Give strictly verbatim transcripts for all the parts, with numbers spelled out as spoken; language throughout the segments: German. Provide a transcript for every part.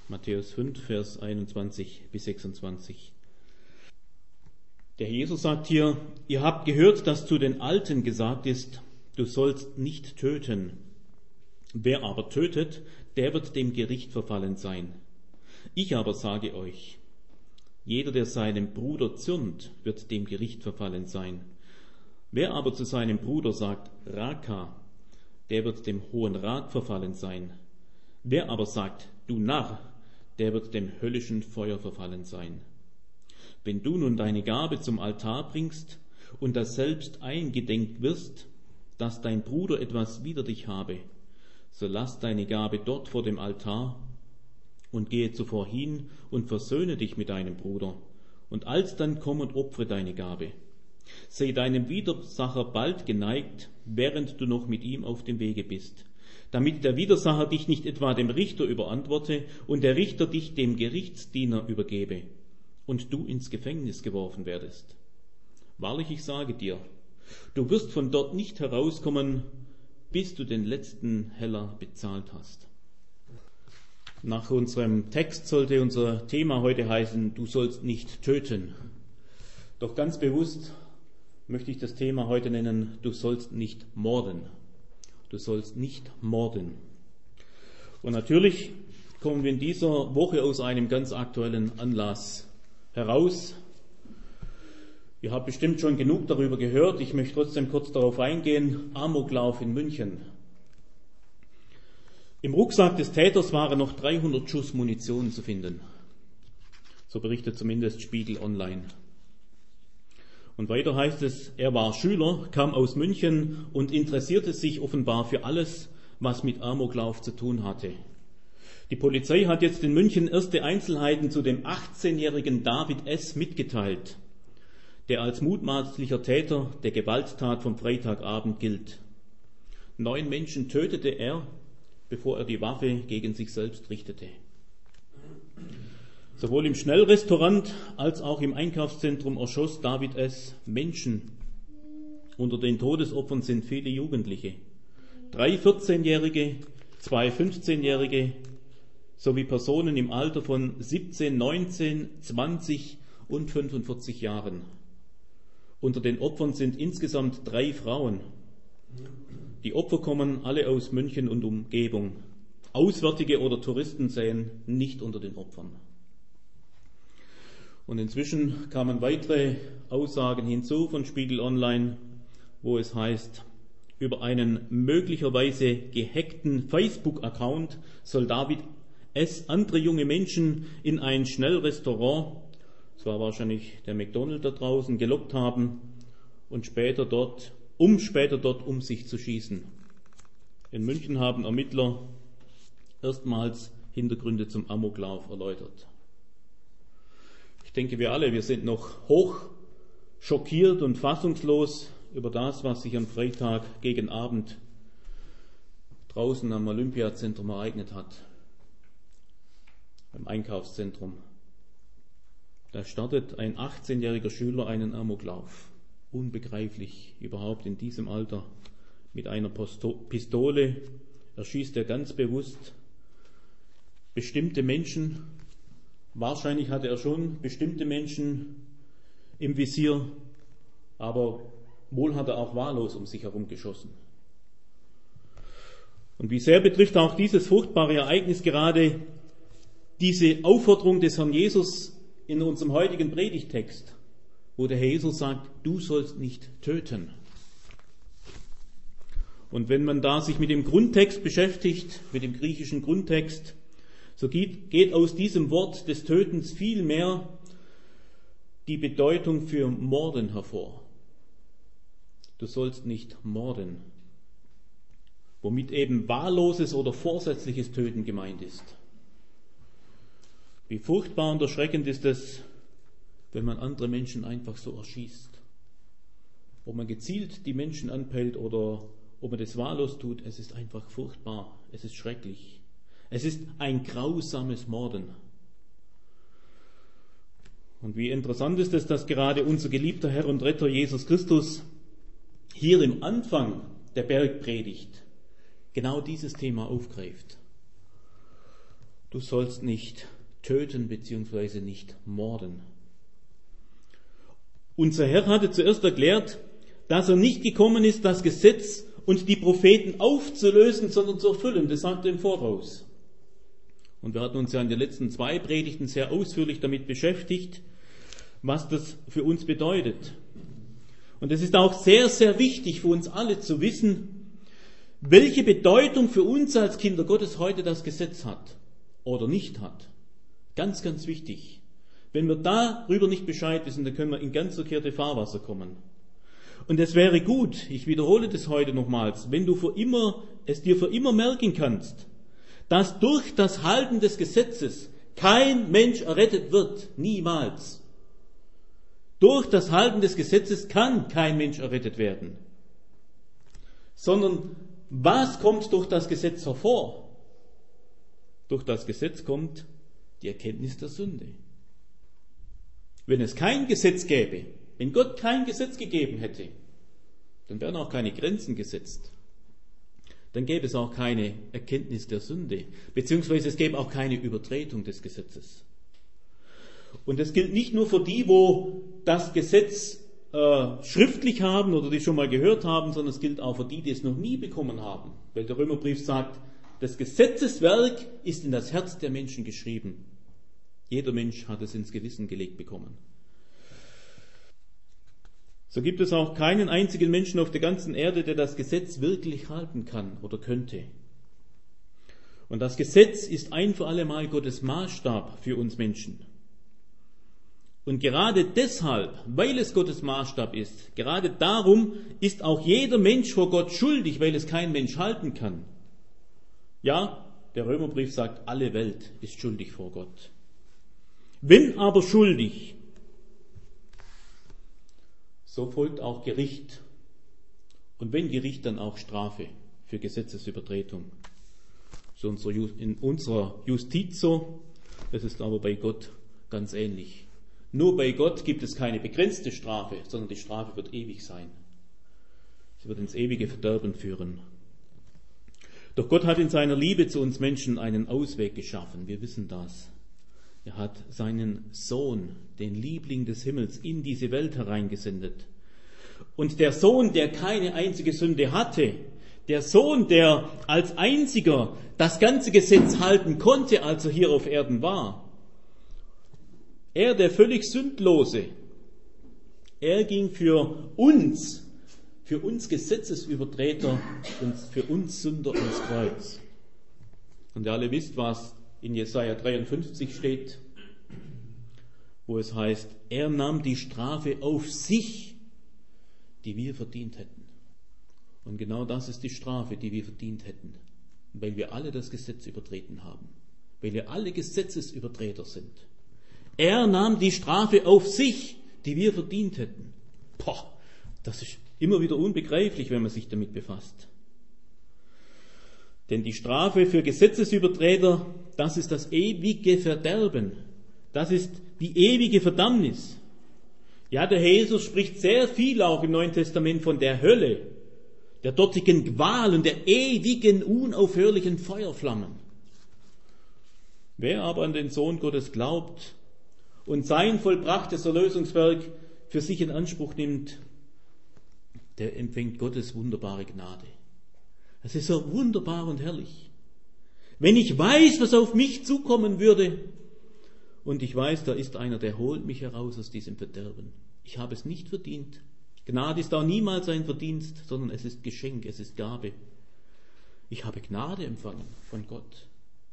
Matthäus fünf, Vers einundzwanzig bis sechsundzwanzig. Der Jesus sagt hier, ihr habt gehört, dass zu den Alten gesagt ist, du sollst nicht töten. Wer aber tötet, der wird dem Gericht verfallen sein. Ich aber sage euch, jeder, der seinem Bruder zürnt, wird dem Gericht verfallen sein. Wer aber zu seinem Bruder sagt, Raka, der wird dem Hohen Rat verfallen sein. Wer aber sagt, du Narr, der wird dem höllischen Feuer verfallen sein. Wenn du nun deine Gabe zum Altar bringst und das selbst eingedenk wirst, dass dein Bruder etwas wider dich habe, so lass deine Gabe dort vor dem Altar und gehe zuvor hin und versöhne dich mit deinem Bruder, und alsdann komm und opfere deine Gabe. Sei deinem Widersacher bald geneigt, während du noch mit ihm auf dem Wege bist, damit der Widersacher dich nicht etwa dem Richter überantworte und der Richter dich dem Gerichtsdiener übergebe und du ins Gefängnis geworfen werdest. Wahrlich, ich sage dir, du wirst von dort nicht herauskommen, bis du den letzten Heller bezahlt hast. Nach unserem Text sollte unser Thema heute heißen, du sollst nicht töten. Doch ganz bewusst möchte ich das Thema heute nennen, du sollst nicht morden. Du sollst nicht morden. Und natürlich kommen wir in dieser Woche aus einem ganz aktuellen Anlass heraus. Ihr habt bestimmt schon genug darüber gehört. Ich möchte trotzdem kurz darauf eingehen. Amoklauf in München. Im Rucksack des Täters waren noch dreihundert Schuss Munition zu finden. So berichtet zumindest Spiegel Online. Und weiter heißt es, er war Schüler, kam aus München und interessierte sich offenbar für alles, was mit Amoklauf zu tun hatte. Die Polizei hat jetzt in München erste Einzelheiten zu dem achtzehnjährigen David S. mitgeteilt, der als mutmaßlicher Täter der Gewalttat vom Freitagabend gilt. Neun Menschen tötete er, bevor er die Waffe gegen sich selbst richtete. Sowohl im Schnellrestaurant als auch im Einkaufszentrum erschoss David S. Menschen. Unter den Todesopfern sind viele Jugendliche. Drei vierzehnjährige, zwei fünfzehnjährige sowie Personen im Alter von siebzehn, neunzehn, zwanzig und fünfundvierzig Jahren. Unter den Opfern sind insgesamt drei Frauen. Die Opfer kommen alle aus München und Umgebung. Auswärtige oder Touristen sähen nicht unter den Opfern. Und inzwischen kamen weitere Aussagen hinzu von Spiegel Online, wo es heißt, über einen möglicherweise gehackten Facebook-Account soll David S. andere junge Menschen in ein Schnellrestaurant, das war wahrscheinlich der McDonald's da draußen, gelockt haben und später dort, um später dort um sich zu schießen. In München haben Ermittler erstmals Hintergründe zum Amoklauf erläutert. Ich denke, wir alle, wir sind noch hoch schockiert und fassungslos über das, was sich am Freitag gegen Abend draußen am Olympiazentrum ereignet hat, im Einkaufszentrum. Da startet ein achtzehnjähriger Schüler einen Amoklauf. Unbegreiflich, überhaupt in diesem Alter. Mit einer Pistole erschießt er ganz bewusst bestimmte Menschen. Wahrscheinlich hatte er schon bestimmte Menschen im Visier, aber wohl hat er auch wahllos um sich herum geschossen. Und wie sehr betrifft auch dieses furchtbare Ereignis gerade diese Aufforderung des Herrn Jesus in unserem heutigen Predigtext, wo der Herr Jesus sagt, du sollst nicht töten. Und wenn man da sich mit dem Grundtext beschäftigt, mit dem griechischen Grundtext, so geht, geht aus diesem Wort des Tötens viel mehr die Bedeutung für Morden hervor. Du sollst nicht morden, womit eben wahlloses oder vorsätzliches Töten gemeint ist. Wie furchtbar und erschreckend ist es, wenn man andere Menschen einfach so erschießt. Ob man gezielt die Menschen anpellt oder ob man das wahllos tut, es ist einfach furchtbar, es ist schrecklich. Es ist ein grausames Morden. Und wie interessant ist es, dass gerade unser geliebter Herr und Retter Jesus Christus hier im Anfang der Bergpredigt genau dieses Thema aufgreift. Du sollst nicht töten bzw. nicht morden. Unser Herr hatte zuerst erklärt, dass er nicht gekommen ist, das Gesetz und die Propheten aufzulösen, sondern zu erfüllen. Das sagt er im Voraus. Und wir hatten uns ja in den letzten zwei Predigten sehr ausführlich damit beschäftigt, was das für uns bedeutet. Und es ist auch sehr, sehr wichtig für uns alle zu wissen, welche Bedeutung für uns als Kinder Gottes heute das Gesetz hat oder nicht hat. Ganz, ganz wichtig. Wenn wir darüber nicht Bescheid wissen, dann können wir in ganz verkehrte Fahrwasser kommen. Und es wäre gut, ich wiederhole das heute nochmals, wenn du für immer, es dir für immer merken kannst, dass durch das Halten des Gesetzes kein Mensch errettet wird. Niemals. Durch das Halten des Gesetzes kann kein Mensch errettet werden. Sondern was kommt durch das Gesetz hervor? Durch das Gesetz kommt die Erkenntnis der Sünde. Wenn es kein Gesetz gäbe, wenn Gott kein Gesetz gegeben hätte, dann wären auch keine Grenzen gesetzt. Dann gäbe es auch keine Erkenntnis der Sünde, beziehungsweise es gäbe auch keine Übertretung des Gesetzes. Und das gilt nicht nur für die, wo das Gesetz äh, schriftlich haben oder die schon mal gehört haben, sondern es gilt auch für die, die es noch nie bekommen haben. Weil der Römerbrief sagt, das Gesetzeswerk ist in das Herz der Menschen geschrieben. Jeder Mensch hat es ins Gewissen gelegt bekommen. So gibt es auch keinen einzigen Menschen auf der ganzen Erde, der das Gesetz wirklich halten kann oder könnte. Und das Gesetz ist ein für alle Mal Gottes Maßstab für uns Menschen. Und gerade deshalb, weil es Gottes Maßstab ist, gerade darum ist auch jeder Mensch vor Gott schuldig, weil es kein Mensch halten kann. Ja, der Römerbrief sagt, alle Welt ist schuldig vor Gott. Wenn aber schuldig, so folgt auch Gericht. Und wenn Gericht, dann auch Strafe für Gesetzesübertretung. So in unserer Justiz so, das ist aber bei Gott ganz ähnlich. Nur bei Gott gibt es keine begrenzte Strafe, sondern die Strafe wird ewig sein. Sie wird ins ewige Verderben führen. Doch Gott hat in seiner Liebe zu uns Menschen einen Ausweg geschaffen. Wir wissen das. Er hat seinen Sohn, den Liebling des Himmels, in diese Welt hereingesendet. Und der Sohn, der keine einzige Sünde hatte, der Sohn, der als einziger das ganze Gesetz halten konnte, als er hier auf Erden war, er, der völlig Sündlose, er ging für uns, für uns Gesetzesübertreter und für uns Sünder ins Kreuz. Und ihr alle wisst, was in Jesaja dreiundfünfzig steht, wo es heißt, er nahm die Strafe auf sich, die wir verdient hätten. Und genau das ist die Strafe, die wir verdient hätten, weil wir alle das Gesetz übertreten haben, weil wir alle Gesetzesübertreter sind. Er nahm die Strafe auf sich, die wir verdient hätten. Boah, das ist immer wieder unbegreiflich, wenn man sich damit befasst. Denn die Strafe für Gesetzesübertreter, das ist das ewige Verderben. Das ist die ewige Verdammnis. Ja, der Herr Jesus spricht sehr viel auch im Neuen Testament von der Hölle, der dortigen Qual und der ewigen, unaufhörlichen Feuerflammen. Wer aber an den Sohn Gottes glaubt und sein vollbrachtes Erlösungswerk für sich in Anspruch nimmt, der empfängt Gottes wunderbare Gnade. Das ist so wunderbar und herrlich. Wenn ich weiß, was auf mich zukommen würde, und ich weiß, da ist einer, der holt mich heraus aus diesem Verderben. Ich habe es nicht verdient. Gnade ist auch niemals ein Verdienst, sondern es ist Geschenk, es ist Gabe. Ich habe Gnade empfangen von Gott.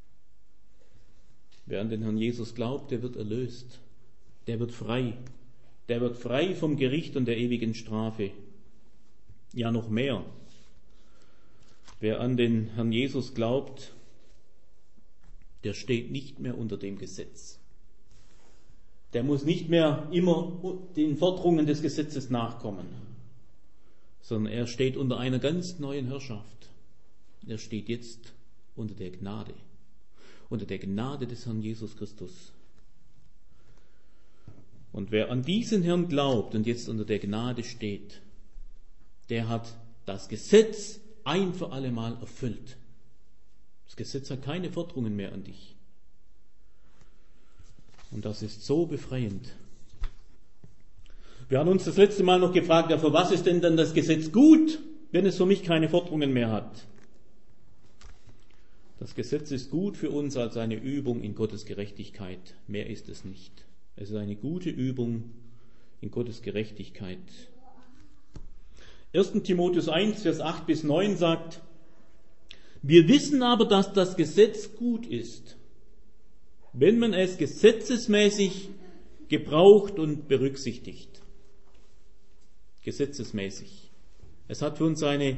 Wer an den Herrn Jesus glaubt, der wird erlöst. Der wird frei. Der wird frei vom Gericht und der ewigen Strafe. Ja, noch mehr. Wer an den Herrn Jesus glaubt, der steht nicht mehr unter dem Gesetz. Der muss nicht mehr immer den Forderungen des Gesetzes nachkommen, sondern er steht unter einer ganz neuen Herrschaft. Er steht jetzt unter der Gnade, unter der Gnade des Herrn Jesus Christus. Und wer an diesen Herrn glaubt und jetzt unter der Gnade steht, der hat das Gesetz ein für alle Mal erfüllt. Das Gesetz hat keine Forderungen mehr an dich. Und das ist so befreiend. Wir haben uns das letzte Mal noch gefragt, ja, für was ist denn dann das Gesetz gut, wenn es für mich keine Forderungen mehr hat? Das Gesetz ist gut für uns als eine Übung in Gottes Gerechtigkeit. Mehr ist es nicht. Es ist eine gute Übung in Gottes Gerechtigkeit. erster Timotheus eins, Vers acht bis neun sagt, wir wissen aber, dass das Gesetz gut ist, wenn man es gesetzesmäßig gebraucht und berücksichtigt. Gesetzesmäßig. Es hat für uns eine,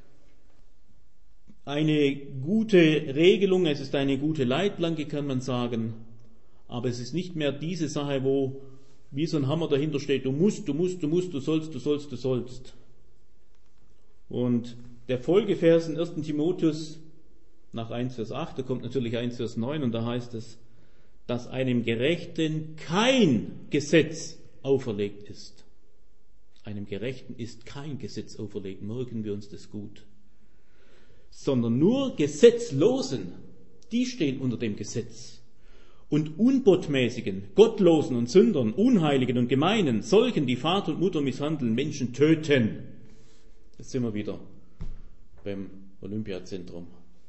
eine gute Regelung, es ist eine gute Leitplanke, kann man sagen, aber es ist nicht mehr diese Sache, wo wie so ein Hammer dahinter steht, du musst, du musst, du musst, du sollst, du sollst, du sollst. Und der Folgevers in erster Timotheus nach eins Vers acht, da kommt natürlich eins Vers neun und da heißt es, dass einem Gerechten kein Gesetz auferlegt ist. Einem Gerechten ist kein Gesetz auferlegt, merken wir uns das gut. Sondern nur Gesetzlosen, die stehen unter dem Gesetz. Und Unbotmäßigen, Gottlosen und Sündern, Unheiligen und Gemeinen, solchen, die Vater und Mutter misshandeln, Menschen töten. Jetzt sind wir wieder beim Olympiazentrum.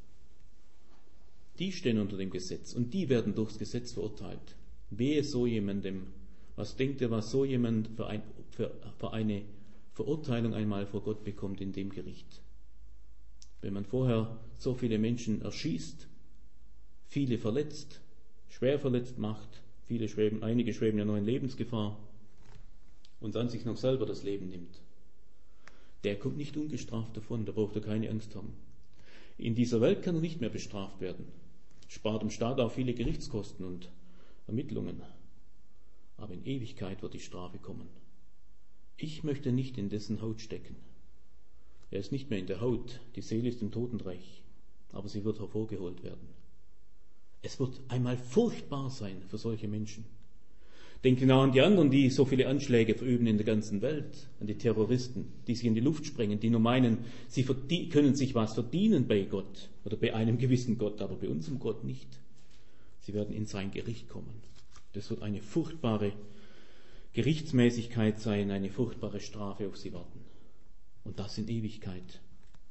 Die stehen unter dem Gesetz und die werden durchs Gesetz verurteilt. Wehe so jemandem, was denkt ihr, was so jemand für, ein, für, für eine Verurteilung einmal vor Gott bekommt in dem Gericht? Wenn man vorher so viele Menschen erschießt, viele verletzt, schwer verletzt macht, viele schweben, einige schweben ja noch in Lebensgefahr und dann sich noch selber das Leben nimmt. Der kommt nicht ungestraft davon, da braucht er keine Angst haben. In dieser Welt kann er nicht mehr bestraft werden. Spart dem Staat auch viele Gerichtskosten und Ermittlungen. Aber in Ewigkeit wird die Strafe kommen. Ich möchte nicht in dessen Haut stecken. Er ist nicht mehr in der Haut, die Seele ist im Totenreich, aber sie wird hervorgeholt werden. Es wird einmal furchtbar sein für solche Menschen. Denkt genau an die anderen, die so viele Anschläge verüben in der ganzen Welt, an die Terroristen, die sich in die Luft sprengen, die nur meinen, sie verdien- können sich was verdienen bei Gott oder bei einem gewissen Gott, aber bei unserem Gott nicht. Sie werden in sein Gericht kommen. Das wird eine furchtbare Gerichtsmäßigkeit sein, eine furchtbare Strafe auf sie warten. Und das in Ewigkeit.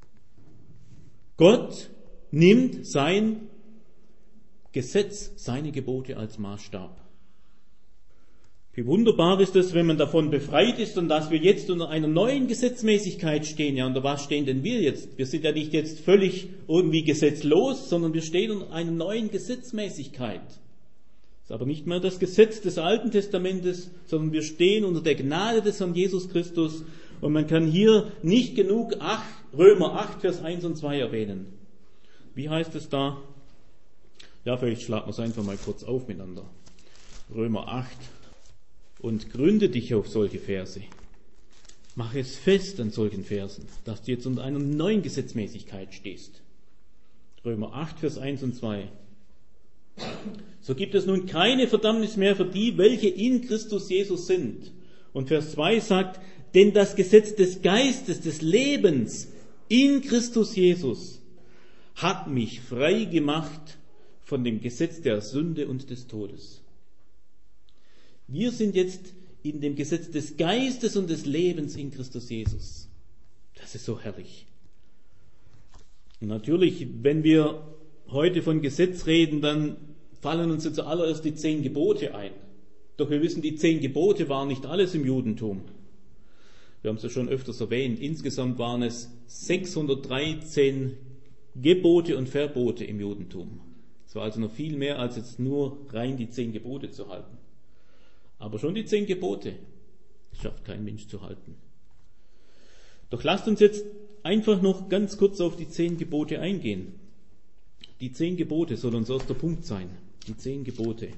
Gott nimmt sein Gesetz, seine Gebote als Maßstab. Wie wunderbar ist es, wenn man davon befreit ist und dass wir jetzt unter einer neuen Gesetzmäßigkeit stehen. Ja, unter was stehen denn wir jetzt? Wir sind ja nicht jetzt völlig irgendwie gesetzlos, sondern wir stehen unter einer neuen Gesetzmäßigkeit. Es ist aber nicht mehr das Gesetz des Alten Testamentes, sondern wir stehen unter der Gnade des Herrn Jesus Christus. Und man kann hier nicht genug ach, Römer acht, Vers eins und zwei erwähnen. Wie heißt es da? Ja, vielleicht schlagen wir es einfach mal kurz auf miteinander. Römer acht. Und gründe dich auf solche Verse. Mach es fest an solchen Versen, dass du jetzt unter einer neuen Gesetzmäßigkeit stehst. Römer acht, Vers eins und zwei. So gibt es nun keine Verdammnis mehr für die, welche in Christus Jesus sind. Und Vers zwei sagt, denn das Gesetz des Geistes, des Lebens in Christus Jesus hat mich frei gemacht von dem Gesetz der Sünde und des Todes. Wir sind jetzt in dem Gesetz des Geistes und des Lebens in Christus Jesus. Das ist so herrlich. Und natürlich, wenn wir heute von Gesetz reden, dann fallen uns zuallererst die zehn Gebote ein. Doch wir wissen, die zehn Gebote waren nicht alles im Judentum. Wir haben es ja schon öfters erwähnt. Insgesamt waren es sechshundertdreizehn Gebote und Verbote im Judentum. Es war also noch viel mehr, als jetzt nur rein die zehn Gebote zu halten. Aber schon die zehn Gebote schafft kein Mensch zu halten. Doch lasst uns jetzt einfach noch ganz kurz auf die zehn Gebote eingehen. Die zehn Gebote soll unser erster Punkt sein. Die zehn Gebote.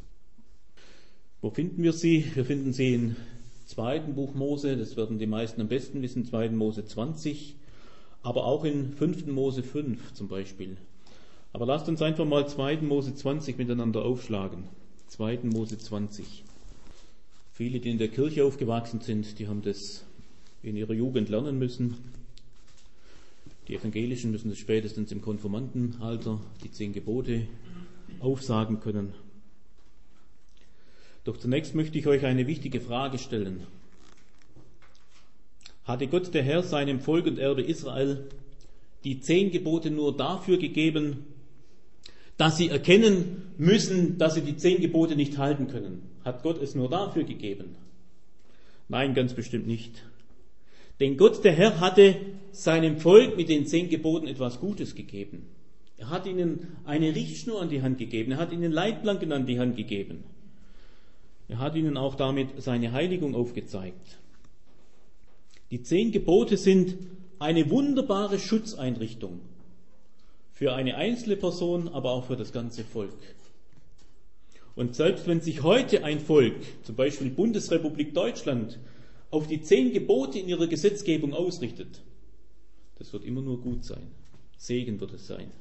Wo finden wir sie? Wir finden sie im zweiten Buch Mose, das werden die meisten am besten wissen, zweiten Mose zwanzig, aber auch in fünften Mose fünf zum Beispiel. Aber lasst uns einfach mal zweiten Mose zwanzig miteinander aufschlagen. zweiten Mose zwanzig. Viele, die in der Kirche aufgewachsen sind, die haben das in ihrer Jugend lernen müssen. Die Evangelischen müssen das spätestens im Konfirmandenalter, die zehn Gebote, aufsagen können. Doch zunächst möchte ich euch eine wichtige Frage stellen. Hatte Gott der Herr seinem Volk und Erbe Israel die zehn Gebote nur dafür gegeben, dass sie erkennen müssen, dass sie die zehn Gebote nicht halten können? Hat Gott es nur dafür gegeben? Nein, ganz bestimmt nicht. Denn Gott der Herr hatte seinem Volk mit den zehn Geboten etwas Gutes gegeben. Er hat ihnen eine Richtschnur an die Hand gegeben. Er hat ihnen Leitplanken an die Hand gegeben. Er hat ihnen auch damit seine Heiligung aufgezeigt. Die zehn Gebote sind eine wunderbare Schutzeinrichtung für eine einzelne Person, aber auch für das ganze Volk. Und selbst wenn sich heute ein Volk, zum Beispiel Bundesrepublik Deutschland, auf die zehn Gebote in ihrer Gesetzgebung ausrichtet, das wird immer nur gut sein. Segen wird es sein.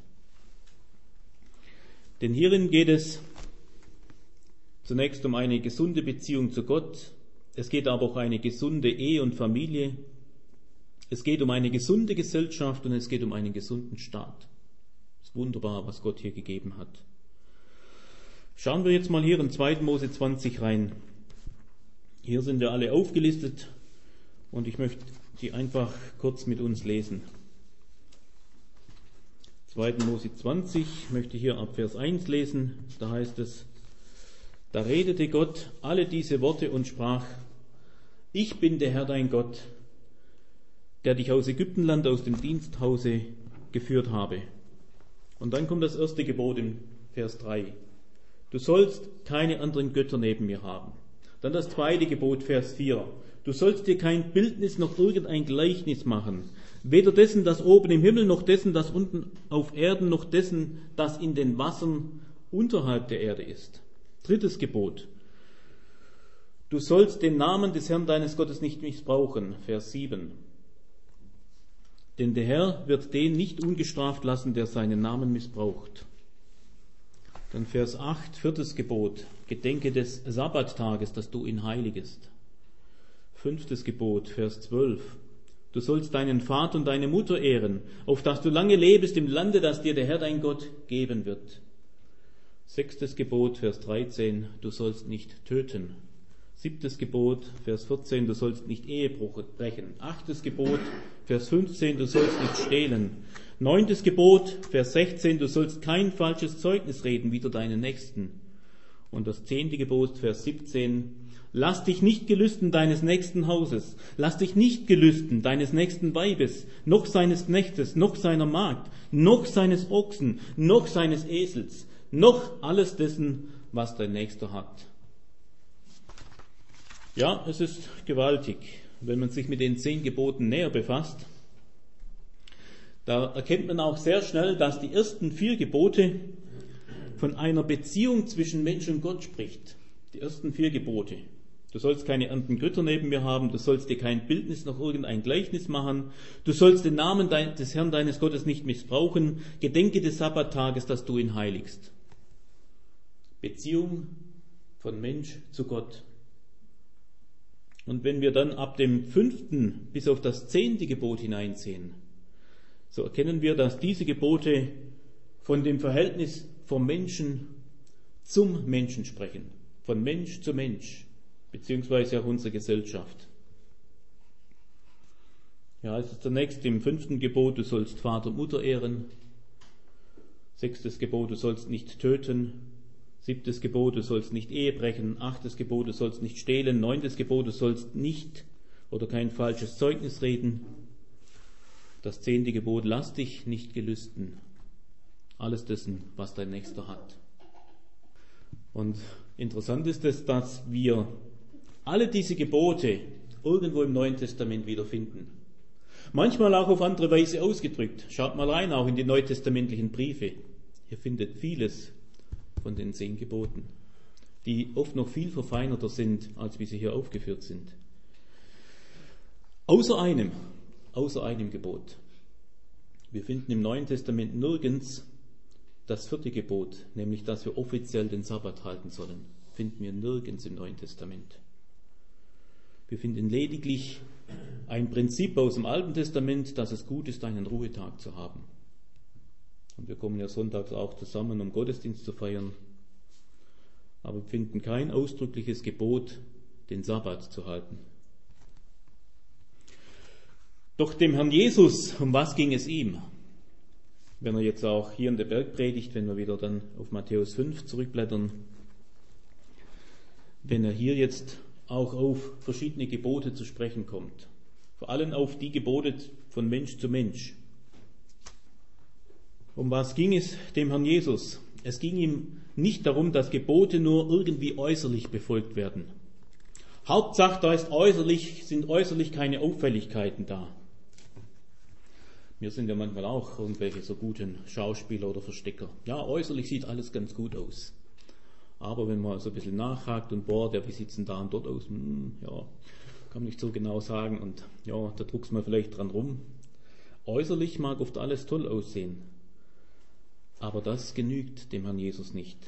Denn hierin geht es zunächst um eine gesunde Beziehung zu Gott. Es geht aber auch um eine gesunde Ehe und Familie. Es geht um eine gesunde Gesellschaft und es geht um einen gesunden Staat. Es ist wunderbar, was Gott hier gegeben hat. Schauen wir jetzt mal hier in zweiten Mose zwanzig rein. Hier sind wir alle aufgelistet und ich möchte die einfach kurz mit uns lesen. zweiten Mose zwanzig, möchte hier ab Vers eins lesen. Da heißt es: Da redete Gott alle diese Worte und sprach: Ich bin der Herr dein Gott, der dich aus Ägyptenland, aus dem Diensthause geführt habe. Und dann kommt das erste Gebot in Vers drei. Du sollst keine anderen Götter neben mir haben. Dann das zweite Gebot, Vers vier. Du sollst dir kein Bildnis noch irgendein Gleichnis machen. Weder dessen, das oben im Himmel, noch dessen, das unten auf Erden, noch dessen, das in den Wassern unterhalb der Erde ist. Drittes Gebot. Du sollst den Namen des Herrn deines Gottes nicht missbrauchen. Vers sieben. Denn der Herr wird den nicht ungestraft lassen, der seinen Namen missbraucht. Dann Vers acht, viertes Gebot. Gedenke des Sabbattages, dass du ihn heiligest. Fünftes Gebot, Vers zwölf. Du sollst deinen Vater und deine Mutter ehren, auf dass du lange lebst im Lande, das dir der Herr dein Gott geben wird. Sechstes Gebot, Vers dreizehn. Du sollst nicht töten. Siebtes Gebot, Vers vierzehn, du sollst nicht Ehebruch brechen. Achtes Gebot, Vers fünfzehn, du sollst nicht stehlen. Neuntes Gebot, Vers sechzehn, du sollst kein falsches Zeugnis reden wider deinen Nächsten. Und das zehnte Gebot, Vers siebzehn, lass dich nicht gelüsten deines nächsten Hauses, lass dich nicht gelüsten deines nächsten Weibes, noch seines Knechtes, noch seiner Magd, noch seines Ochsen, noch seines Esels, noch alles dessen, was dein Nächster hat. Ja, es ist gewaltig, wenn man sich mit den zehn Geboten näher befasst. Da erkennt man auch sehr schnell, dass die ersten vier Gebote von einer Beziehung zwischen Mensch und Gott spricht. Die ersten vier Gebote. Du sollst keine anderen Götter neben mir haben, du sollst dir kein Bildnis noch irgendein Gleichnis machen, du sollst den Namen des Herrn deines Gottes nicht missbrauchen, gedenke des Sabbattages, dass du ihn heiligst. Beziehung von Mensch zu Gott. Und wenn wir dann ab dem fünften bis auf das zehnte Gebot hineinsehen, so erkennen wir, dass diese Gebote von dem Verhältnis vom Menschen zum Menschen sprechen. Von Mensch zu Mensch, beziehungsweise auch unserer Gesellschaft. Ja, es ist zunächst im fünften Gebot, du sollst Vater und Mutter ehren. Sechstes Gebot, du sollst nicht töten. Siebtes Gebot, du sollst nicht Ehe brechen. Achtes Gebot, du sollst nicht stehlen. Neuntes Gebot, du sollst nicht oder kein falsches Zeugnis reden. Das zehnte Gebot, lass dich nicht gelüsten. Alles dessen, was dein Nächster hat. Und interessant ist es, dass wir alle diese Gebote irgendwo im Neuen Testament wiederfinden. Manchmal auch auf andere Weise ausgedrückt. Schaut mal rein, auch in die neutestamentlichen Briefe. Ihr findet vieles von den zehn Geboten, die oft noch viel verfeinerter sind, als wie sie hier aufgeführt sind. Außer einem, außer einem Gebot. Wir finden im Neuen Testament nirgends das vierte Gebot, nämlich dass wir offiziell den Sabbat halten sollen. Finden wir nirgends im Neuen Testament. Wir finden lediglich ein Prinzip aus dem Alten Testament, dass es gut ist, einen Ruhetag zu haben. Und wir kommen ja sonntags auch zusammen, um Gottesdienst zu feiern. aber wir finden kein ausdrückliches Gebot, den Sabbat zu halten. Doch dem Herrn Jesus, um was ging es ihm? Wenn er jetzt auch hier in der Bergpredigt, wenn wir wieder dann auf Matthäus fünf zurückblättern, wenn er hier jetzt auch auf verschiedene Gebote zu sprechen kommt, vor allem auf die Gebote von Mensch zu Mensch. Um was ging es dem Herrn Jesus? Es ging ihm nicht darum, dass Gebote nur irgendwie äußerlich befolgt werden. Hauptsache, da ist äußerlich, sind äußerlich keine Auffälligkeiten da. Wir sind ja manchmal auch irgendwelche so guten Schauspieler oder Verstecker. Ja, äußerlich sieht alles ganz gut aus. Aber wenn man so ein bisschen nachhakt und bohrt, ja, wie sieht es denn da und dort aus? Hm, ja, kann man nicht so genau sagen. Und ja, da druckst man vielleicht dran rum. Äußerlich mag oft alles toll aussehen. Aber das genügt dem Herrn Jesus nicht.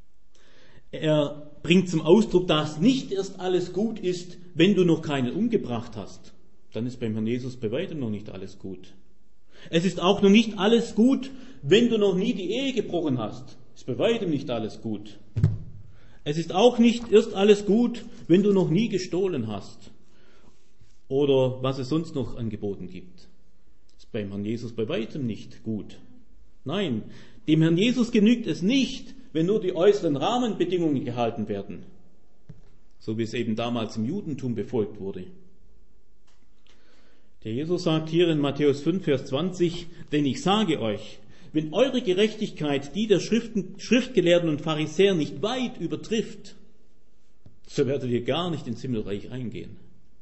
Er bringt zum Ausdruck, dass nicht erst alles gut ist, wenn du noch keinen umgebracht hast. Dann ist beim Herrn Jesus bei weitem noch nicht alles gut. Es ist auch noch nicht alles gut, wenn du noch nie die Ehe gebrochen hast. Ist bei weitem nicht alles gut. Es ist auch nicht erst alles gut, wenn du noch nie gestohlen hast. Oder was es sonst noch angeboten gibt. Ist beim Herrn Jesus bei weitem nicht gut. Nein, dem Herrn Jesus genügt es nicht, wenn nur die äußeren Rahmenbedingungen gehalten werden. So wie es eben damals im Judentum befolgt wurde. Der Jesus sagt hier in Matthäus fünf, Vers zwanzig, denn ich sage euch, wenn eure Gerechtigkeit die der Schriften, Schriftgelehrten und Pharisäer nicht weit übertrifft, so werdet ihr gar nicht ins Himmelreich eingehen.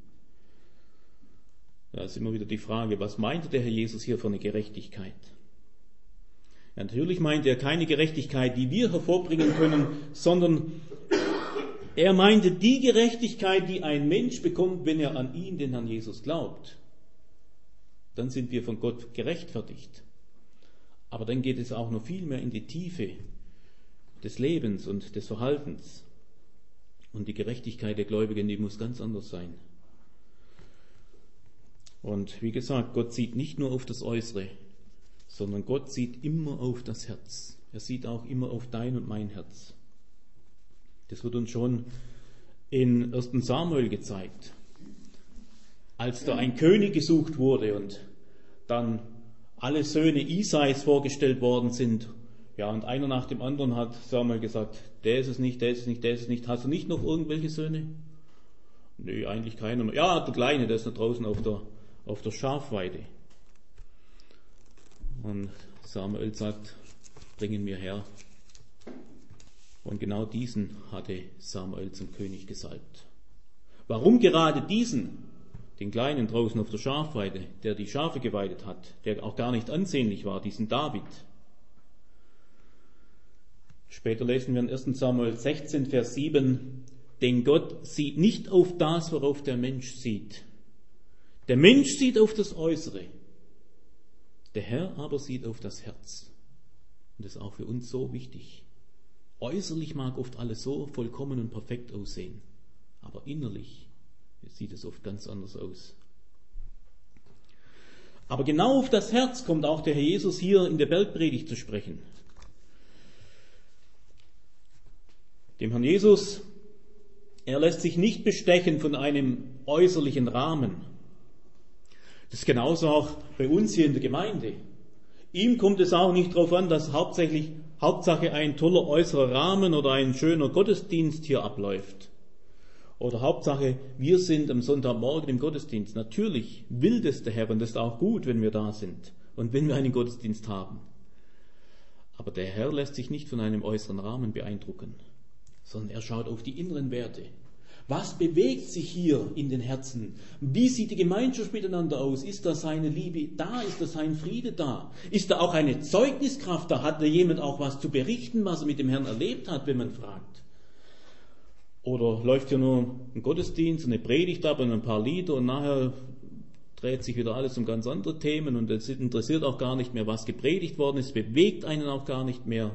Da ist immer wieder die Frage, was meinte der Herr Jesus hier für eine Gerechtigkeit? Ja, natürlich meint er keine Gerechtigkeit, die wir hervorbringen können, sondern er meinte die Gerechtigkeit, die ein Mensch bekommt, wenn er an ihn, den Herrn Jesus, glaubt. Dann sind wir von Gott gerechtfertigt. Aber dann geht es auch noch viel mehr in die Tiefe des Lebens und des Verhaltens. Und die Gerechtigkeit der Gläubigen, die muss ganz anders sein. Und wie gesagt, Gott sieht nicht nur auf das Äußere, sondern Gott sieht immer auf das Herz. Er sieht auch immer auf dein und mein Herz. Das wird uns schon in ersten Samuel gezeigt. Als da ein König gesucht wurde und dann alle Söhne Isais vorgestellt worden sind, ja, und einer nach dem anderen hat Samuel gesagt, der ist es nicht, der ist es nicht, der ist es nicht. Hast du nicht noch irgendwelche Söhne? Nö, eigentlich keiner mehr. Ja, der Kleine, der ist da draußen auf der, auf der Schafweide. Und Samuel sagt, bring ihn mir her. Und genau diesen hatte Samuel zum König gesalbt. Warum gerade diesen? Den Kleinen draußen auf der Schafweide, der die Schafe geweidet hat, der auch gar nicht ansehnlich war, diesen David. Später lesen wir in ersten Samuel sechzehn, Vers sieben, denn Gott sieht nicht auf das, worauf der Mensch sieht. Der Mensch sieht auf das Äußere, der Herr aber sieht auf das Herz. Und das ist auch für uns so wichtig. Äußerlich mag oft alles so vollkommen und perfekt aussehen, aber innerlich sieht es oft ganz anders aus. Aber genau auf das Herz kommt auch der Herr Jesus hier in der Bergpredigt zu sprechen. Dem Herrn Jesus, er lässt sich nicht bestechen von einem äußerlichen Rahmen. Das ist genauso auch bei uns hier in der Gemeinde. Ihm kommt es auch nicht darauf an, dass hauptsächlich, Hauptsache ein toller äußerer Rahmen oder ein schöner Gottesdienst hier abläuft. Oder Hauptsache, wir sind am Sonntagmorgen im Gottesdienst. Natürlich will das der Herr und das ist auch gut, wenn wir da sind und wenn wir einen Gottesdienst haben. Aber der Herr lässt sich nicht von einem äußeren Rahmen beeindrucken, sondern er schaut auf die inneren Werte. Was bewegt sich hier in den Herzen? Wie sieht die Gemeinschaft miteinander aus? Ist da seine Liebe da? Ist da sein Friede da? Ist da auch eine Zeugniskraft da? Hat da jemand auch was zu berichten, was er mit dem Herrn erlebt hat, wenn man fragt? Oder läuft hier nur ein Gottesdienst, eine Predigt ab und ein paar Lieder und nachher dreht sich wieder alles um ganz andere Themen und es interessiert auch gar nicht mehr, was gepredigt worden ist, bewegt einen auch gar nicht mehr.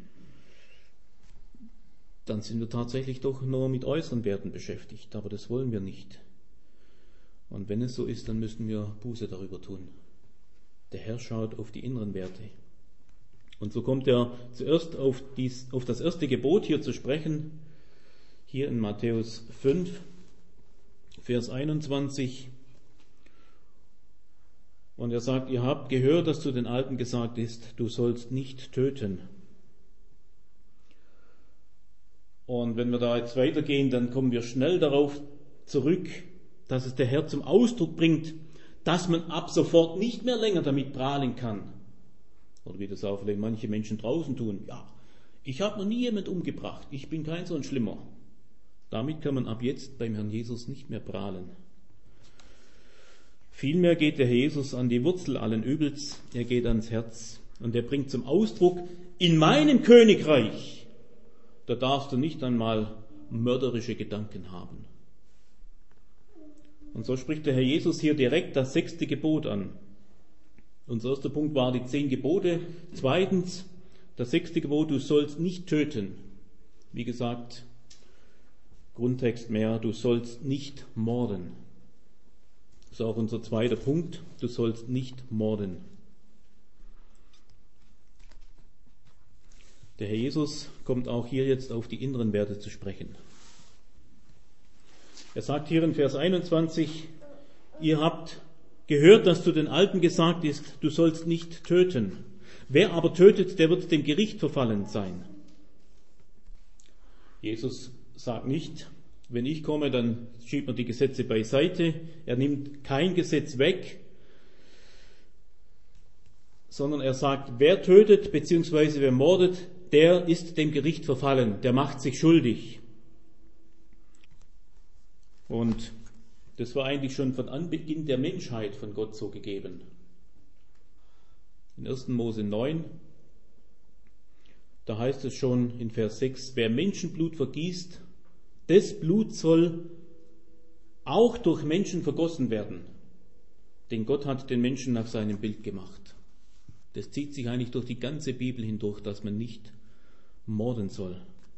Dann sind wir tatsächlich doch nur mit äußeren Werten beschäftigt, aber das wollen wir nicht. Und wenn es so ist, dann müssen wir Buße darüber tun. Der Herr schaut auf die inneren Werte. Und so kommt er zuerst auf, dies, auf das erste Gebot hier zu sprechen, hier in Matthäus fünf, Vers einundzwanzig. Und er sagt, ihr habt gehört, dass zu den Alten gesagt ist, du sollst nicht töten. Und wenn wir da jetzt weitergehen, dann kommen wir schnell darauf zurück, dass es der Herr zum Ausdruck bringt, dass man ab sofort nicht mehr länger damit prahlen kann. Oder wie das auch vielleicht manche Menschen draußen tun. Ja, ich habe noch nie jemand umgebracht, ich bin kein so ein Schlimmer. Damit kann man ab jetzt beim Herrn Jesus nicht mehr prahlen. Vielmehr geht der Herr Jesus an die Wurzel allen Übels, er geht ans Herz und er bringt zum Ausdruck, in meinem Königreich, da darfst du nicht einmal mörderische Gedanken haben. Und so spricht der Herr Jesus hier direkt das sechste Gebot an. Unser erster Punkt war die zehn Gebote. Zweitens, das sechste Gebot, du sollst nicht töten. Wie gesagt, Grundtext mehr, du sollst nicht morden. Das ist auch unser zweiter Punkt, du sollst nicht morden. Der Herr Jesus kommt auch hier jetzt auf die inneren Werte zu sprechen. Er sagt hier in Vers einundzwanzig, ihr habt gehört, dass zu den Alten gesagt ist, du sollst nicht töten. Wer aber tötet, der wird dem Gericht verfallen sein. Jesus sagt nicht, wenn ich komme, dann schiebt man die Gesetze beiseite. Er nimmt kein Gesetz weg, sondern er sagt, wer tötet bzw. wer mordet, der ist dem Gericht verfallen, der macht sich schuldig. Und das war eigentlich schon von Anbeginn der Menschheit von Gott so gegeben. In ersten Mose neun, da heißt es schon in Vers sechs, wer Menschenblut vergießt, das Blut soll auch durch Menschen vergossen werden. Denn Gott hat den Menschen nach seinem Bild gemacht. Das zieht sich eigentlich durch die ganze Bibel hindurch, dass man nicht morden soll.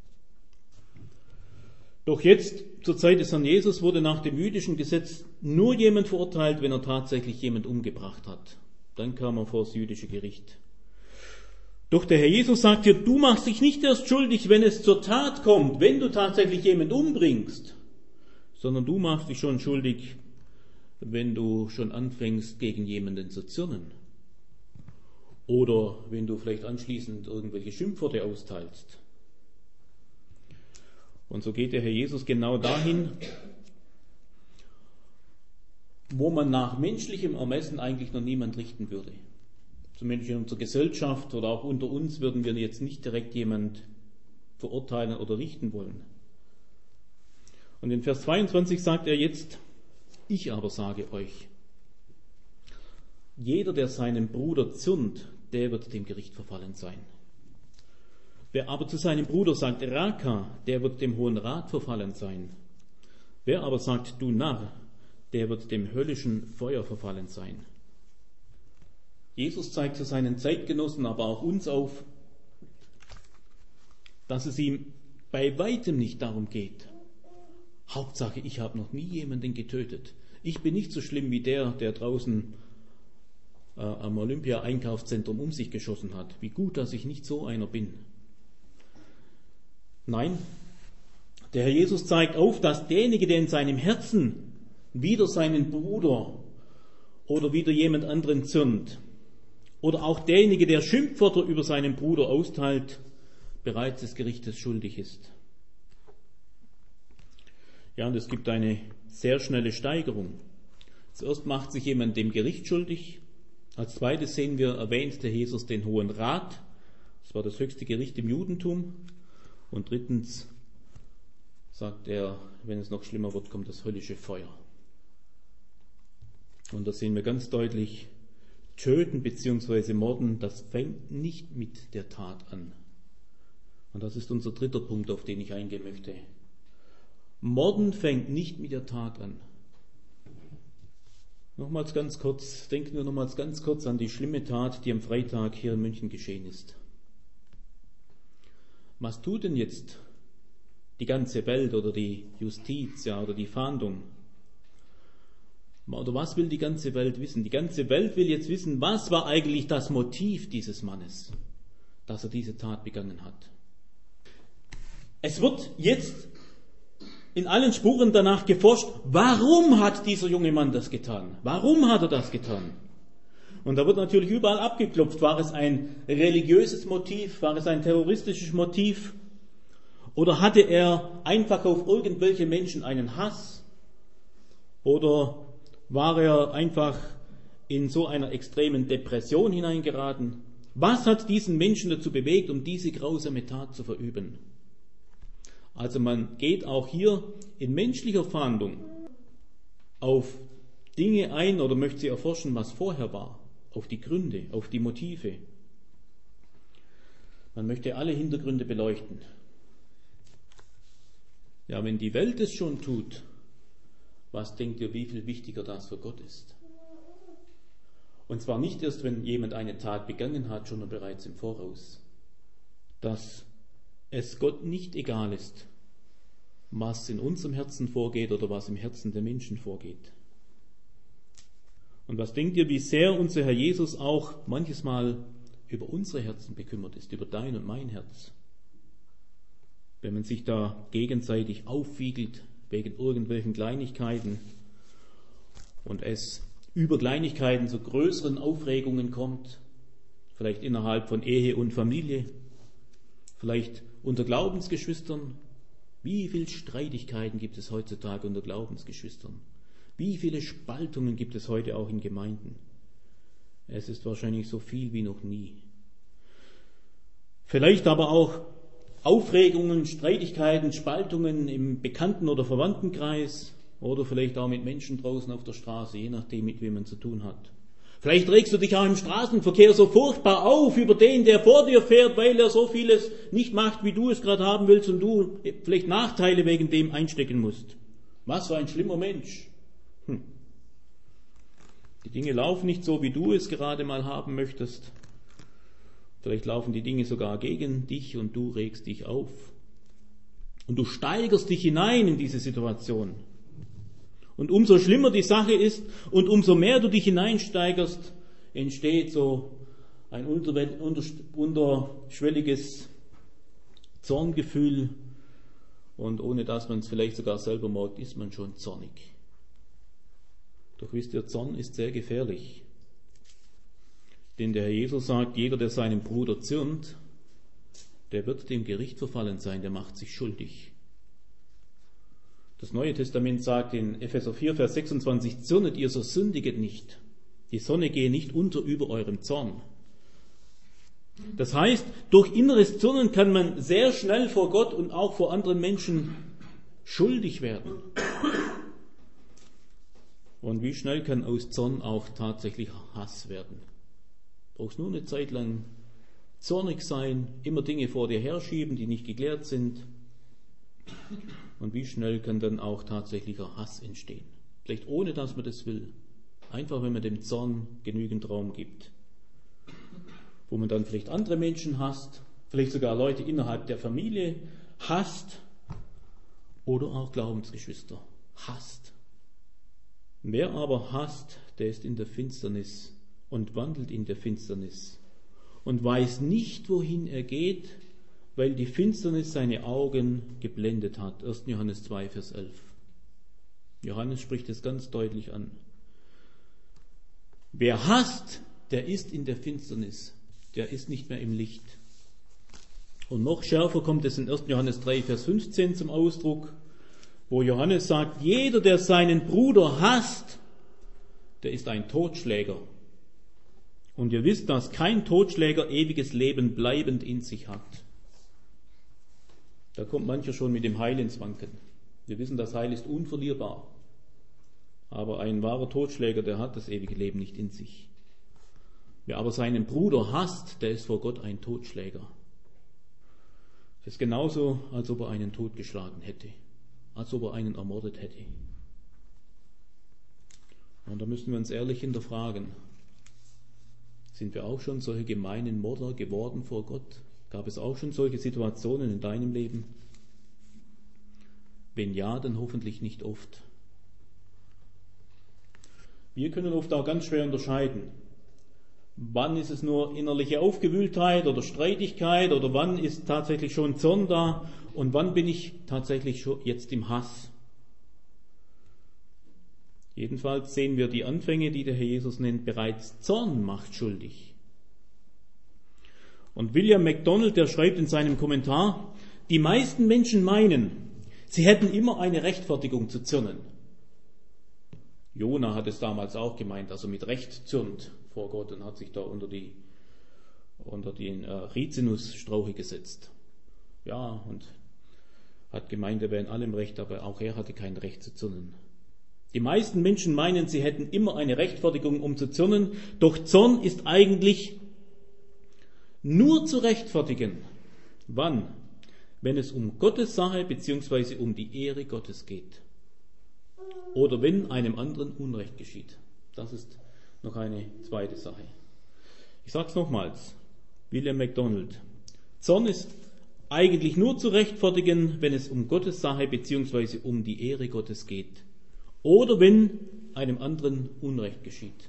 Doch jetzt, zur Zeit des Herrn Jesus, wurde nach dem jüdischen Gesetz nur jemand verurteilt, wenn er tatsächlich jemand umgebracht hat. Dann kam er vor das jüdische Gericht. Doch der Herr Jesus sagt dir, du machst dich nicht erst schuldig, wenn es zur Tat kommt, wenn du tatsächlich jemand umbringst, sondern du machst dich schon schuldig, wenn du schon anfängst, gegen jemanden zu zürnen. Oder wenn du vielleicht anschließend irgendwelche Schimpfworte austeilst. Und so geht der Herr Jesus genau dahin, wo man nach menschlichem Ermessen eigentlich noch niemand richten würde. Zumindest in unserer Gesellschaft oder auch unter uns würden wir jetzt nicht direkt jemand verurteilen oder richten wollen. Und in Vers zweiundzwanzig sagt er jetzt, ich aber sage euch, jeder, der seinem Bruder zürnt, der wird dem Gericht verfallen sein. Wer aber zu seinem Bruder sagt, Raka, der wird dem Hohen Rat verfallen sein. Wer aber sagt, du Narr, der wird dem höllischen Feuer verfallen sein. Jesus zeigt zu seinen Zeitgenossen, aber auch uns auf, dass es ihm bei weitem nicht darum geht. Hauptsache, ich habe noch nie jemanden getötet. Ich bin nicht so schlimm wie der, der draußen äh, am Olympia-Einkaufszentrum um sich geschossen hat. Wie gut, dass ich nicht so einer bin. Nein, der Herr Jesus zeigt auf, dass derjenige, der in seinem Herzen wider seinen Bruder oder wider jemand anderen zürnt, oder auch derjenige, der Schimpfwörter über seinen Bruder austeilt, bereits des Gerichtes schuldig ist. Ja, und es gibt eine sehr schnelle Steigerung. Zuerst macht sich jemand dem Gericht schuldig. Als zweites sehen wir erwähnt der Jesus den Hohen Rat. Das war das höchste Gericht im Judentum. Und drittens sagt er, wenn es noch schlimmer wird, kommt das höllische Feuer. Und da sehen wir ganz deutlich, Töten bzw. Morden, das fängt nicht mit der Tat an. Und das ist unser dritter Punkt, auf den ich eingehen möchte. Morden fängt nicht mit der Tat an. Nochmals ganz kurz, denken wir nochmals ganz kurz an die schlimme Tat, die am Freitag hier in München geschehen ist. Was tut denn jetzt die ganze Welt oder die Justiz, ja, oder die Fahndung? Oder was will die ganze Welt wissen? Die ganze Welt will jetzt wissen, was war eigentlich das Motiv dieses Mannes, dass er diese Tat begangen hat. Es wird jetzt in allen Spuren danach geforscht, warum hat dieser junge Mann das getan? Warum hat er das getan? Und da wird natürlich überall abgeklopft, war es ein religiöses Motiv, war es ein terroristisches Motiv oder hatte er einfach auf irgendwelche Menschen einen Hass oder war er einfach in so einer extremen Depression hineingeraten? Was hat diesen Menschen dazu bewegt, um diese grausame Tat zu verüben? Also man geht auch hier in menschlicher Fahndung auf Dinge ein oder möchte sie erforschen, was vorher war, auf die Gründe, auf die Motive. Man möchte alle Hintergründe beleuchten. Ja, wenn die Welt es schon tut, was denkt ihr, wie viel wichtiger das für Gott ist? Und zwar nicht erst, wenn jemand eine Tat begangen hat, sondern bereits im Voraus. Dass es Gott nicht egal ist, was in unserem Herzen vorgeht oder was im Herzen der Menschen vorgeht. Und was denkt ihr, wie sehr unser Herr Jesus auch manches Mal über unsere Herzen bekümmert ist, über dein und mein Herz? Wenn man sich da gegenseitig aufwiegelt wegen irgendwelchen Kleinigkeiten und es über Kleinigkeiten zu größeren Aufregungen kommt, vielleicht innerhalb von Ehe und Familie, vielleicht unter Glaubensgeschwistern. Wie viele Streitigkeiten gibt es heutzutage unter Glaubensgeschwistern? Wie viele Spaltungen gibt es heute auch in Gemeinden? Es ist wahrscheinlich so viel wie noch nie. Vielleicht aber auch Aufregungen, Streitigkeiten, Spaltungen im Bekannten- oder Verwandtenkreis oder vielleicht auch mit Menschen draußen auf der Straße, je nachdem, mit wem man zu tun hat. Vielleicht regst du dich auch im Straßenverkehr so furchtbar auf über den, der vor dir fährt, weil er so vieles nicht macht, wie du es gerade haben willst und du vielleicht Nachteile wegen dem einstecken musst. Was für ein schlimmer Mensch. Hm. Die Dinge laufen nicht so, wie du es gerade mal haben möchtest. Vielleicht laufen die Dinge sogar gegen dich und du regst dich auf. Und du steigerst dich hinein in diese Situation. Und umso schlimmer die Sache ist und umso mehr du dich hineinsteigerst, entsteht so ein unterschwelliges Zorngefühl. Und ohne dass man es vielleicht sogar selber merkt, ist man schon zornig. Doch wisst ihr, Zorn ist sehr gefährlich. Denn der Herr Jesus sagt, jeder, der seinem Bruder zürnt, der wird dem Gericht verfallen sein, der macht sich schuldig. Das Neue Testament sagt in Epheser vier, Vers sechsundzwanzig, zürnet ihr, so sündiget nicht. Die Sonne gehe nicht unter über eurem Zorn. Das heißt, durch inneres Zürnen kann man sehr schnell vor Gott und auch vor anderen Menschen schuldig werden. Und wie schnell kann aus Zorn auch tatsächlich Hass werden? Du brauchst nur eine Zeit lang zornig sein, immer Dinge vor dir herschieben, die nicht geklärt sind. Und wie schnell kann dann auch tatsächlicher Hass entstehen? Vielleicht ohne, dass man das will. Einfach, wenn man dem Zorn genügend Raum gibt. Wo man dann vielleicht andere Menschen hasst, vielleicht sogar Leute innerhalb der Familie hasst oder auch Glaubensgeschwister hasst. Wer aber hasst, der ist in der Finsternis und wandelt in der Finsternis und weiß nicht, wohin er geht, weil die Finsternis seine Augen geblendet hat. erster Johannes zwei, Vers elf. Johannes spricht es ganz deutlich an. Wer hasst, der ist in der Finsternis, der ist nicht mehr im Licht. Und noch schärfer kommt es in erster Johannes drei, Vers fünfzehn zum Ausdruck, wo Johannes sagt, jeder, der seinen Bruder hasst, der ist ein Totschläger. Und ihr wisst, dass kein Totschläger ewiges Leben bleibend in sich hat. Da kommt mancher schon mit dem Heil ins Wanken. Wir wissen, das Heil ist unverlierbar. Aber ein wahrer Totschläger, der hat das ewige Leben nicht in sich. Wer aber seinen Bruder hasst, der ist vor Gott ein Totschläger. Das ist genauso, als ob er einen totgeschlagen hätte. Als ob er einen ermordet hätte. Und da müssen wir uns ehrlich hinterfragen. Sind wir auch schon solche gemeinen Mörder geworden vor Gott? Gab es auch schon solche Situationen in deinem Leben? Wenn ja, dann hoffentlich nicht oft. Wir können oft auch ganz schwer unterscheiden, Wann ist es nur innerliche Aufgewühltheit oder Streitigkeit oder wann ist tatsächlich schon Zorn da und wann bin ich tatsächlich schon jetzt im Hass? Jedenfalls sehen wir die Anfänge, die der Herr Jesus nennt, bereits Zorn macht schuldig. Und William MacDonald, der schreibt in seinem Kommentar, die meisten Menschen meinen, sie hätten immer eine Rechtfertigung zu zürnen. Jona hat es damals auch gemeint, also mit Recht zürnt vor Gott und hat sich da unter die unter den äh, Rizinusstrauche gesetzt. Ja, und hat gemeint, er wäre in allem recht, aber auch er hatte kein Recht zu zürnen. Die meisten Menschen meinen, sie hätten immer eine Rechtfertigung, um zu zürnen, doch Zorn ist eigentlich nur zu rechtfertigen. Wann? Wenn es um Gottes Sache bzw. um die Ehre Gottes geht. Oder wenn einem anderen Unrecht geschieht. Das ist noch eine zweite Sache. Ich sage es nochmals. William MacDonald. Zorn ist eigentlich nur zu rechtfertigen, wenn es um Gottes Sache bzw. um die Ehre Gottes geht. Oder wenn einem anderen Unrecht geschieht.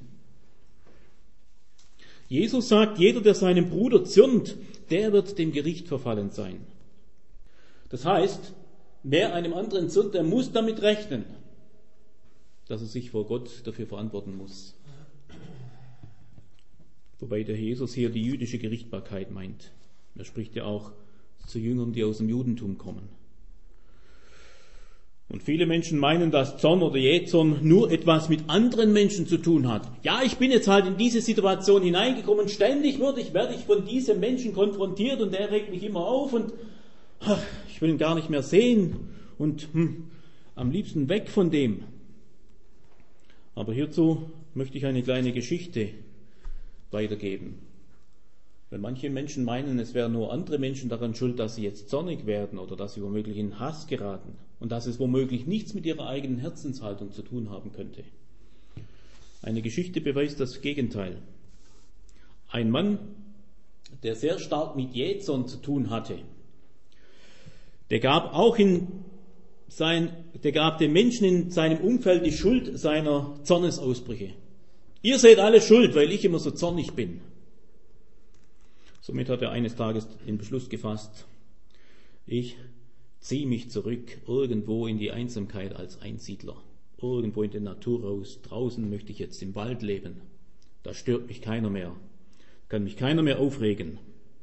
Jesus sagt, jeder, der seinem Bruder zürnt, der wird dem Gericht verfallen sein. Das heißt, wer einem anderen zürnt, der muss damit rechnen, dass er sich vor Gott dafür verantworten muss. Wobei der Jesus hier die jüdische Gerichtbarkeit meint. Er spricht ja auch zu Jüngern, die aus dem Judentum kommen. Und viele Menschen meinen, dass Zorn oder Jähzorn nur etwas mit anderen Menschen zu tun hat. Ja, ich bin jetzt halt in diese Situation hineingekommen, ständig werde ich, werde ich von diesem Menschen konfrontiert und der regt mich immer auf und ach, ich will ihn gar nicht mehr sehen und hm, am liebsten weg von dem. Aber hierzu möchte ich eine kleine Geschichte weitergeben. Wenn manche Menschen meinen, es wären nur andere Menschen daran schuld, dass sie jetzt zornig werden oder dass sie womöglich in Hass geraten und dass es womöglich nichts mit ihrer eigenen Herzenshaltung zu tun haben könnte. Eine Geschichte beweist das Gegenteil. Ein Mann, der sehr stark mit Jähzorn zu tun hatte, der gab auch in sein, der gab den Menschen in seinem Umfeld die Schuld seiner Zornesausbrüche. Ihr seid alle schuld, weil ich immer so zornig bin. Somit hat er eines Tages den Beschluss gefasst, ich ziehe mich zurück irgendwo in die Einsamkeit als Einsiedler, irgendwo in die Natur raus. Draußen möchte ich jetzt im Wald leben. Da stört mich keiner mehr, kann mich keiner mehr aufregen.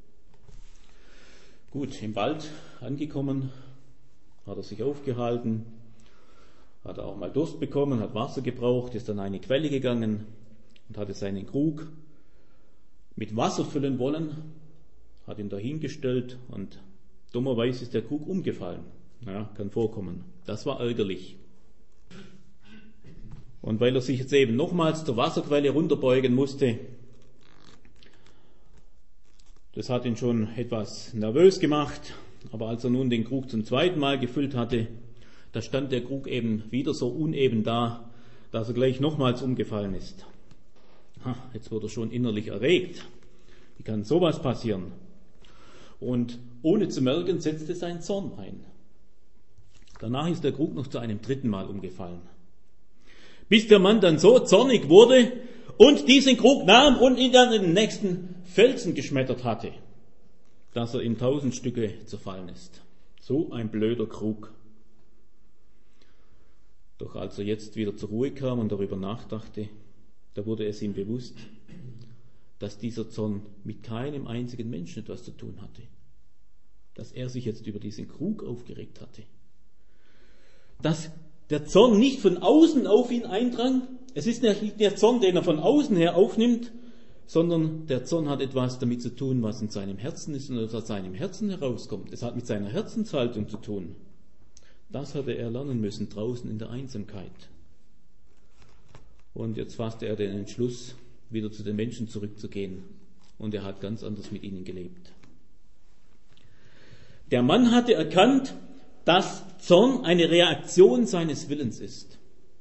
Gut, im Wald angekommen, hat er sich aufgehalten, hat auch mal Durst bekommen, hat Wasser gebraucht, ist an eine Quelle gegangen und hatte seinen Krug mit Wasser füllen wollen, hat ihn dahingestellt und dummerweise ist der Krug umgefallen. Ja, kann vorkommen. Das war ärgerlich. Und weil er sich jetzt eben nochmals zur Wasserquelle runterbeugen musste, das hat ihn schon etwas nervös gemacht, aber als er nun den Krug zum zweiten Mal gefüllt hatte, da stand der Krug eben wieder so uneben da, dass er gleich nochmals umgefallen ist. Ha, jetzt wurde er schon innerlich erregt. Wie kann sowas passieren? Und ohne zu merken, setzte sein Zorn ein. Danach ist der Krug noch zu einem dritten Mal umgefallen. Bis der Mann dann so zornig wurde und diesen Krug nahm und ihn dann in den nächsten Felsen geschmettert hatte, dass er in tausend Stücke zerfallen ist. So ein blöder Krug. Doch als er jetzt wieder zur Ruhe kam und darüber nachdachte, da wurde es ihm bewusst, dass dieser Zorn mit keinem einzigen Menschen etwas zu tun hatte. Dass er sich jetzt über diesen Krug aufgeregt hatte. Dass der Zorn nicht von außen auf ihn eindrang. Es ist nicht der Zorn, den er von außen her aufnimmt, sondern der Zorn hat etwas damit zu tun, was in seinem Herzen ist und aus seinem Herzen herauskommt. Es hat mit seiner Herzenshaltung zu tun. Das hatte er lernen müssen draußen in der Einsamkeit. Und jetzt fasste er den Entschluss, wieder zu den Menschen zurückzugehen. Und er hat ganz anders mit ihnen gelebt. Der Mann hatte erkannt, dass Zorn eine Reaktion seines Willens ist.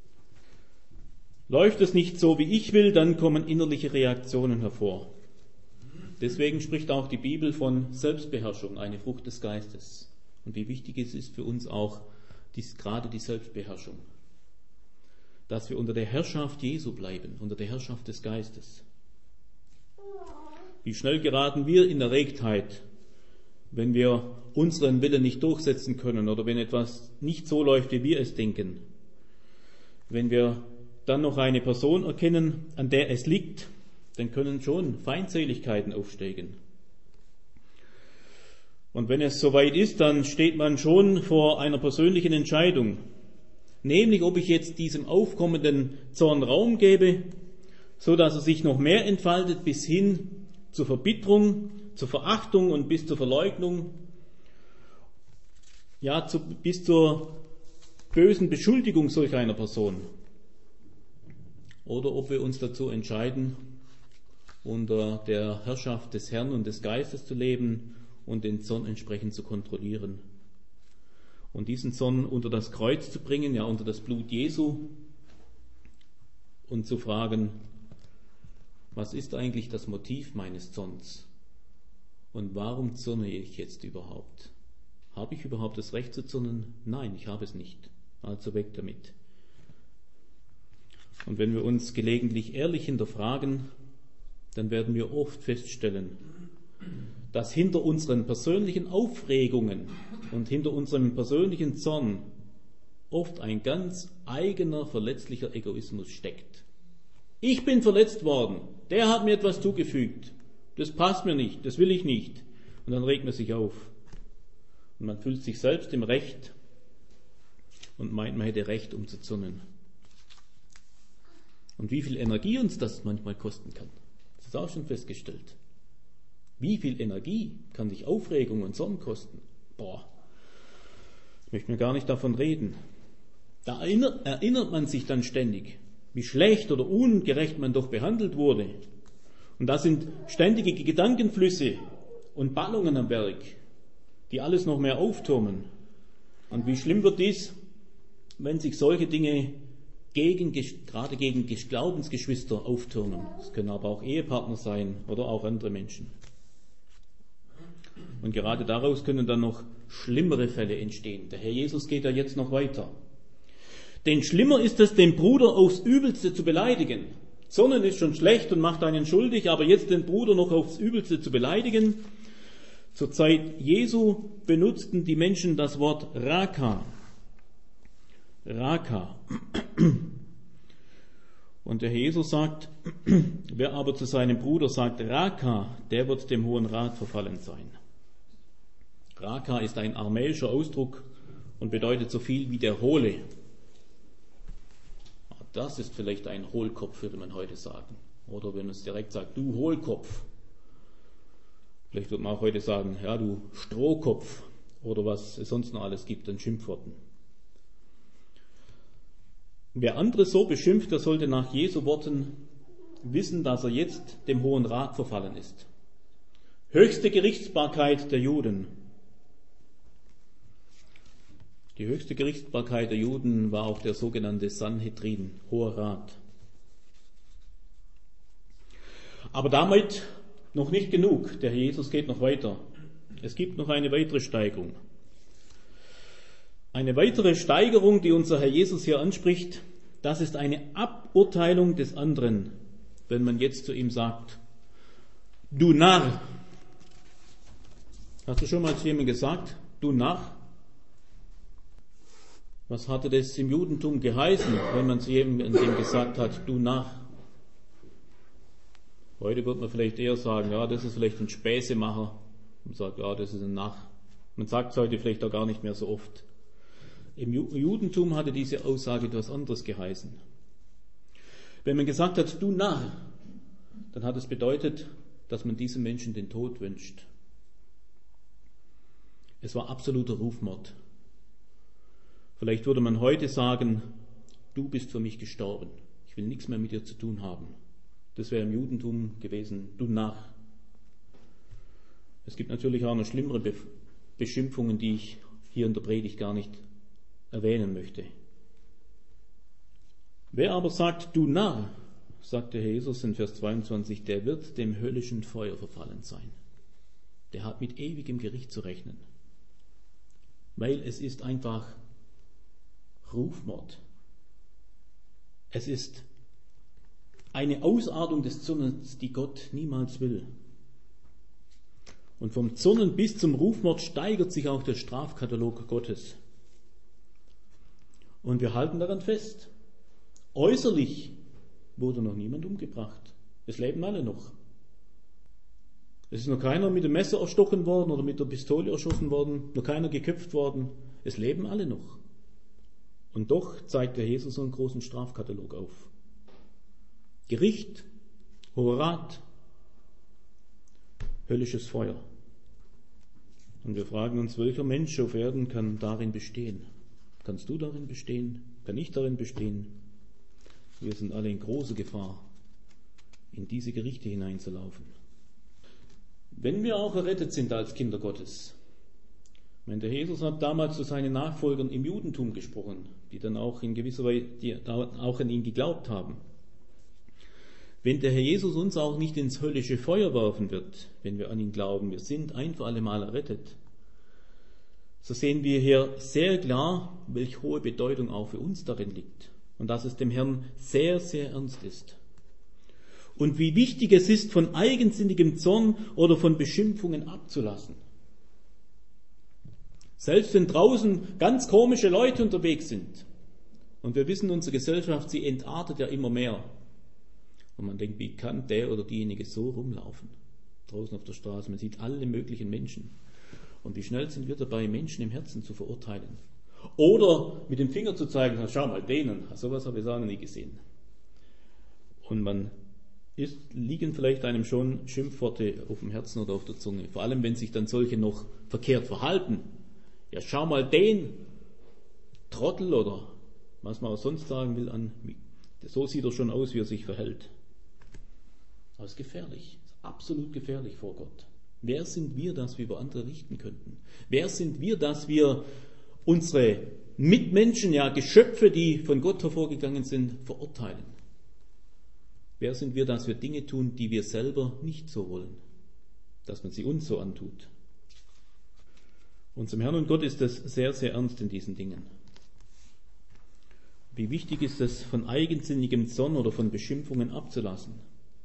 Läuft es nicht so, wie ich will, dann kommen innerliche Reaktionen hervor. Deswegen spricht auch die Bibel von Selbstbeherrschung, eine Frucht des Geistes. Und wie wichtig es ist für uns auch dies, gerade die Selbstbeherrschung. Dass wir unter der Herrschaft Jesu bleiben, unter der Herrschaft des Geistes. Wie schnell geraten wir in Erregtheit, wenn wir unseren Willen nicht durchsetzen können oder wenn etwas nicht so läuft, wie wir es denken. Wenn wir dann noch eine Person erkennen, an der es liegt, dann können schon Feindseligkeiten aufsteigen. Und wenn es soweit ist, dann steht man schon vor einer persönlichen Entscheidung, nämlich ob ich jetzt diesem aufkommenden Zorn Raum gebe, so dass er sich noch mehr entfaltet bis hin zur Verbitterung, zur Verachtung und bis zur Verleugnung, ja, zu, bis zur bösen Beschuldigung solch einer Person. Oder ob wir uns dazu entscheiden, unter der Herrschaft des Herrn und des Geistes zu leben und den Zorn entsprechend zu kontrollieren. Und diesen Zorn unter das Kreuz zu bringen, ja unter das Blut Jesu, und zu fragen, was ist eigentlich das Motiv meines Zorns? Und warum zürne ich jetzt überhaupt? Habe ich überhaupt das Recht zu zürnen? Nein, ich habe es nicht. Also weg damit. Und wenn wir uns gelegentlich ehrlich hinterfragen, dann werden wir oft feststellen, dass hinter unseren persönlichen Aufregungen und hinter unserem persönlichen Zorn oft ein ganz eigener, verletzlicher Egoismus steckt. Ich bin verletzt worden, der hat mir etwas zugefügt, das passt mir nicht, das will ich nicht. Und dann regt man sich auf. Und man fühlt sich selbst im Recht und meint, man hätte Recht, um zu zürnen. Und wie viel Energie uns das manchmal kosten kann, das ist auch schon festgestellt. Wie viel Energie kann sich Aufregung und Zorn kosten? Boah, ich möchte mir gar nicht davon reden. Da erinnert, erinnert man sich dann ständig, wie schlecht oder ungerecht man doch behandelt wurde. Und da sind ständige Gedankenflüsse und Ballungen am Werk, die alles noch mehr aufturmen. Und wie schlimm wird dies, wenn sich solche Dinge gegen, gerade gegen Glaubensgeschwister auftürmen. Es können aber auch Ehepartner sein oder auch andere Menschen. Und gerade daraus können dann noch schlimmere Fälle entstehen. Der Herr Jesus geht ja jetzt noch weiter. Denn schlimmer ist es, den Bruder aufs Übelste zu beleidigen. Zornen ist schon schlecht und macht einen schuldig, aber jetzt den Bruder noch aufs Übelste zu beleidigen. Zur Zeit Jesu benutzten die Menschen das Wort Raka. Raka. Und der Herr Jesus sagt, wer aber zu seinem Bruder sagt Raka, der wird dem Hohen Rat verfallen sein. Raka ist ein aramäischer Ausdruck und bedeutet so viel wie der Hohle. Das ist vielleicht ein Hohlkopf, würde man heute sagen. Oder wenn man es direkt sagt, du Hohlkopf. Vielleicht wird man auch heute sagen, ja, du Strohkopf. Oder was es sonst noch alles gibt an Schimpfworten. Wer andere so beschimpft, der sollte nach Jesu Worten wissen, dass er jetzt dem Hohen Rat verfallen ist. Höchste Gerichtsbarkeit der Juden. Die höchste Gerichtsbarkeit der Juden war auch der sogenannte Sanhedrin, Hoher Rat. Aber damit noch nicht genug. Der Herr Jesus geht noch weiter. Es gibt noch eine weitere Steigerung. Eine weitere Steigerung, die unser Herr Jesus hier anspricht, das ist eine Aburteilung des anderen, wenn man jetzt zu ihm sagt, du Narr. Hast du schon mal zu jemandem gesagt, du Narr? Was hatte das im Judentum geheißen, wenn man zu jemandem gesagt hat, du Narr? Heute wird man vielleicht eher sagen, ja, das ist vielleicht ein Späßemacher. Man sagt, ja, das ist ein Narr. Man sagt es heute vielleicht auch gar nicht mehr so oft. Im Judentum hatte diese Aussage etwas anderes geheißen. Wenn man gesagt hat, du Narr, dann hat es bedeutet, dass man diesem Menschen den Tod wünscht. Es war absoluter Rufmord. Vielleicht würde man heute sagen, du bist für mich gestorben. Ich will nichts mehr mit dir zu tun haben. Das wäre im Judentum gewesen, du Narr. Es gibt natürlich auch noch schlimmere Beschimpfungen, die ich hier in der Predigt gar nicht erwähnen möchte. Wer aber sagt, du Narr, sagt der Herr Jesus in Vers zweiundzwanzig, der wird dem höllischen Feuer verfallen sein. Der hat mit ewigem Gericht zu rechnen. Weil es ist einfach Rufmord. Es ist eine Ausartung des Zorns, die Gott niemals will. Und vom Zürnen bis zum Rufmord steigert sich auch der Strafkatalog Gottes. Und wir halten daran fest. Äußerlich wurde noch niemand umgebracht. Es leben alle noch. Es ist noch keiner mit dem Messer erstochen worden oder mit der Pistole erschossen worden, noch keiner geköpft worden. Es leben alle noch. Und doch zeigt der Jesus so einen großen Strafkatalog auf. Gericht, Hoher Rat, höllisches Feuer. Und wir fragen uns, welcher Mensch auf Erden kann darin bestehen? Kannst du darin bestehen? Kann ich darin bestehen? Wir sind alle in großer Gefahr, in diese Gerichte hineinzulaufen. Wenn wir auch errettet sind als Kinder Gottes, ich meine, der Jesus hat damals zu seinen Nachfolgern im Judentum gesprochen, die dann auch in gewisser Weise die auch an ihn geglaubt haben. Wenn der Herr Jesus uns auch nicht ins höllische Feuer werfen wird, wenn wir an ihn glauben, wir sind ein für alle Mal errettet, so sehen wir hier sehr klar, welche hohe Bedeutung auch für uns darin liegt und dass es dem Herrn sehr, sehr ernst ist. Und wie wichtig es ist, von eigensinnigem Zorn oder von Beschimpfungen abzulassen. Selbst wenn draußen ganz komische Leute unterwegs sind und wir wissen, unsere Gesellschaft, sie entartet ja immer mehr. Und man denkt, wie kann der oder diejenige so rumlaufen? Draußen auf der Straße, man sieht alle möglichen Menschen. Und wie schnell sind wir dabei, Menschen im Herzen zu verurteilen? Oder mit dem Finger zu zeigen, schau mal, denen, sowas habe ich auch noch nie gesehen. Und man ist, liegen vielleicht einem schon Schimpfworte auf dem Herzen oder auf der Zunge. Vor allem, wenn sich dann solche noch verkehrt verhalten. Ja, schau mal den Trottel oder was man auch sonst sagen will an. So sieht er schon aus, wie er sich verhält. Aber es ist gefährlich, es ist absolut gefährlich vor Gott. Wer sind wir, dass wir über andere richten könnten? Wer sind wir, dass wir unsere Mitmenschen, ja Geschöpfe, die von Gott hervorgegangen sind, verurteilen? Wer sind wir, dass wir Dinge tun, die wir selber nicht so wollen? Dass man sie uns so antut. Unserem Herrn und Gott ist es sehr, sehr ernst in diesen Dingen. Wie wichtig ist es, von eigensinnigem Zorn oder von Beschimpfungen abzulassen?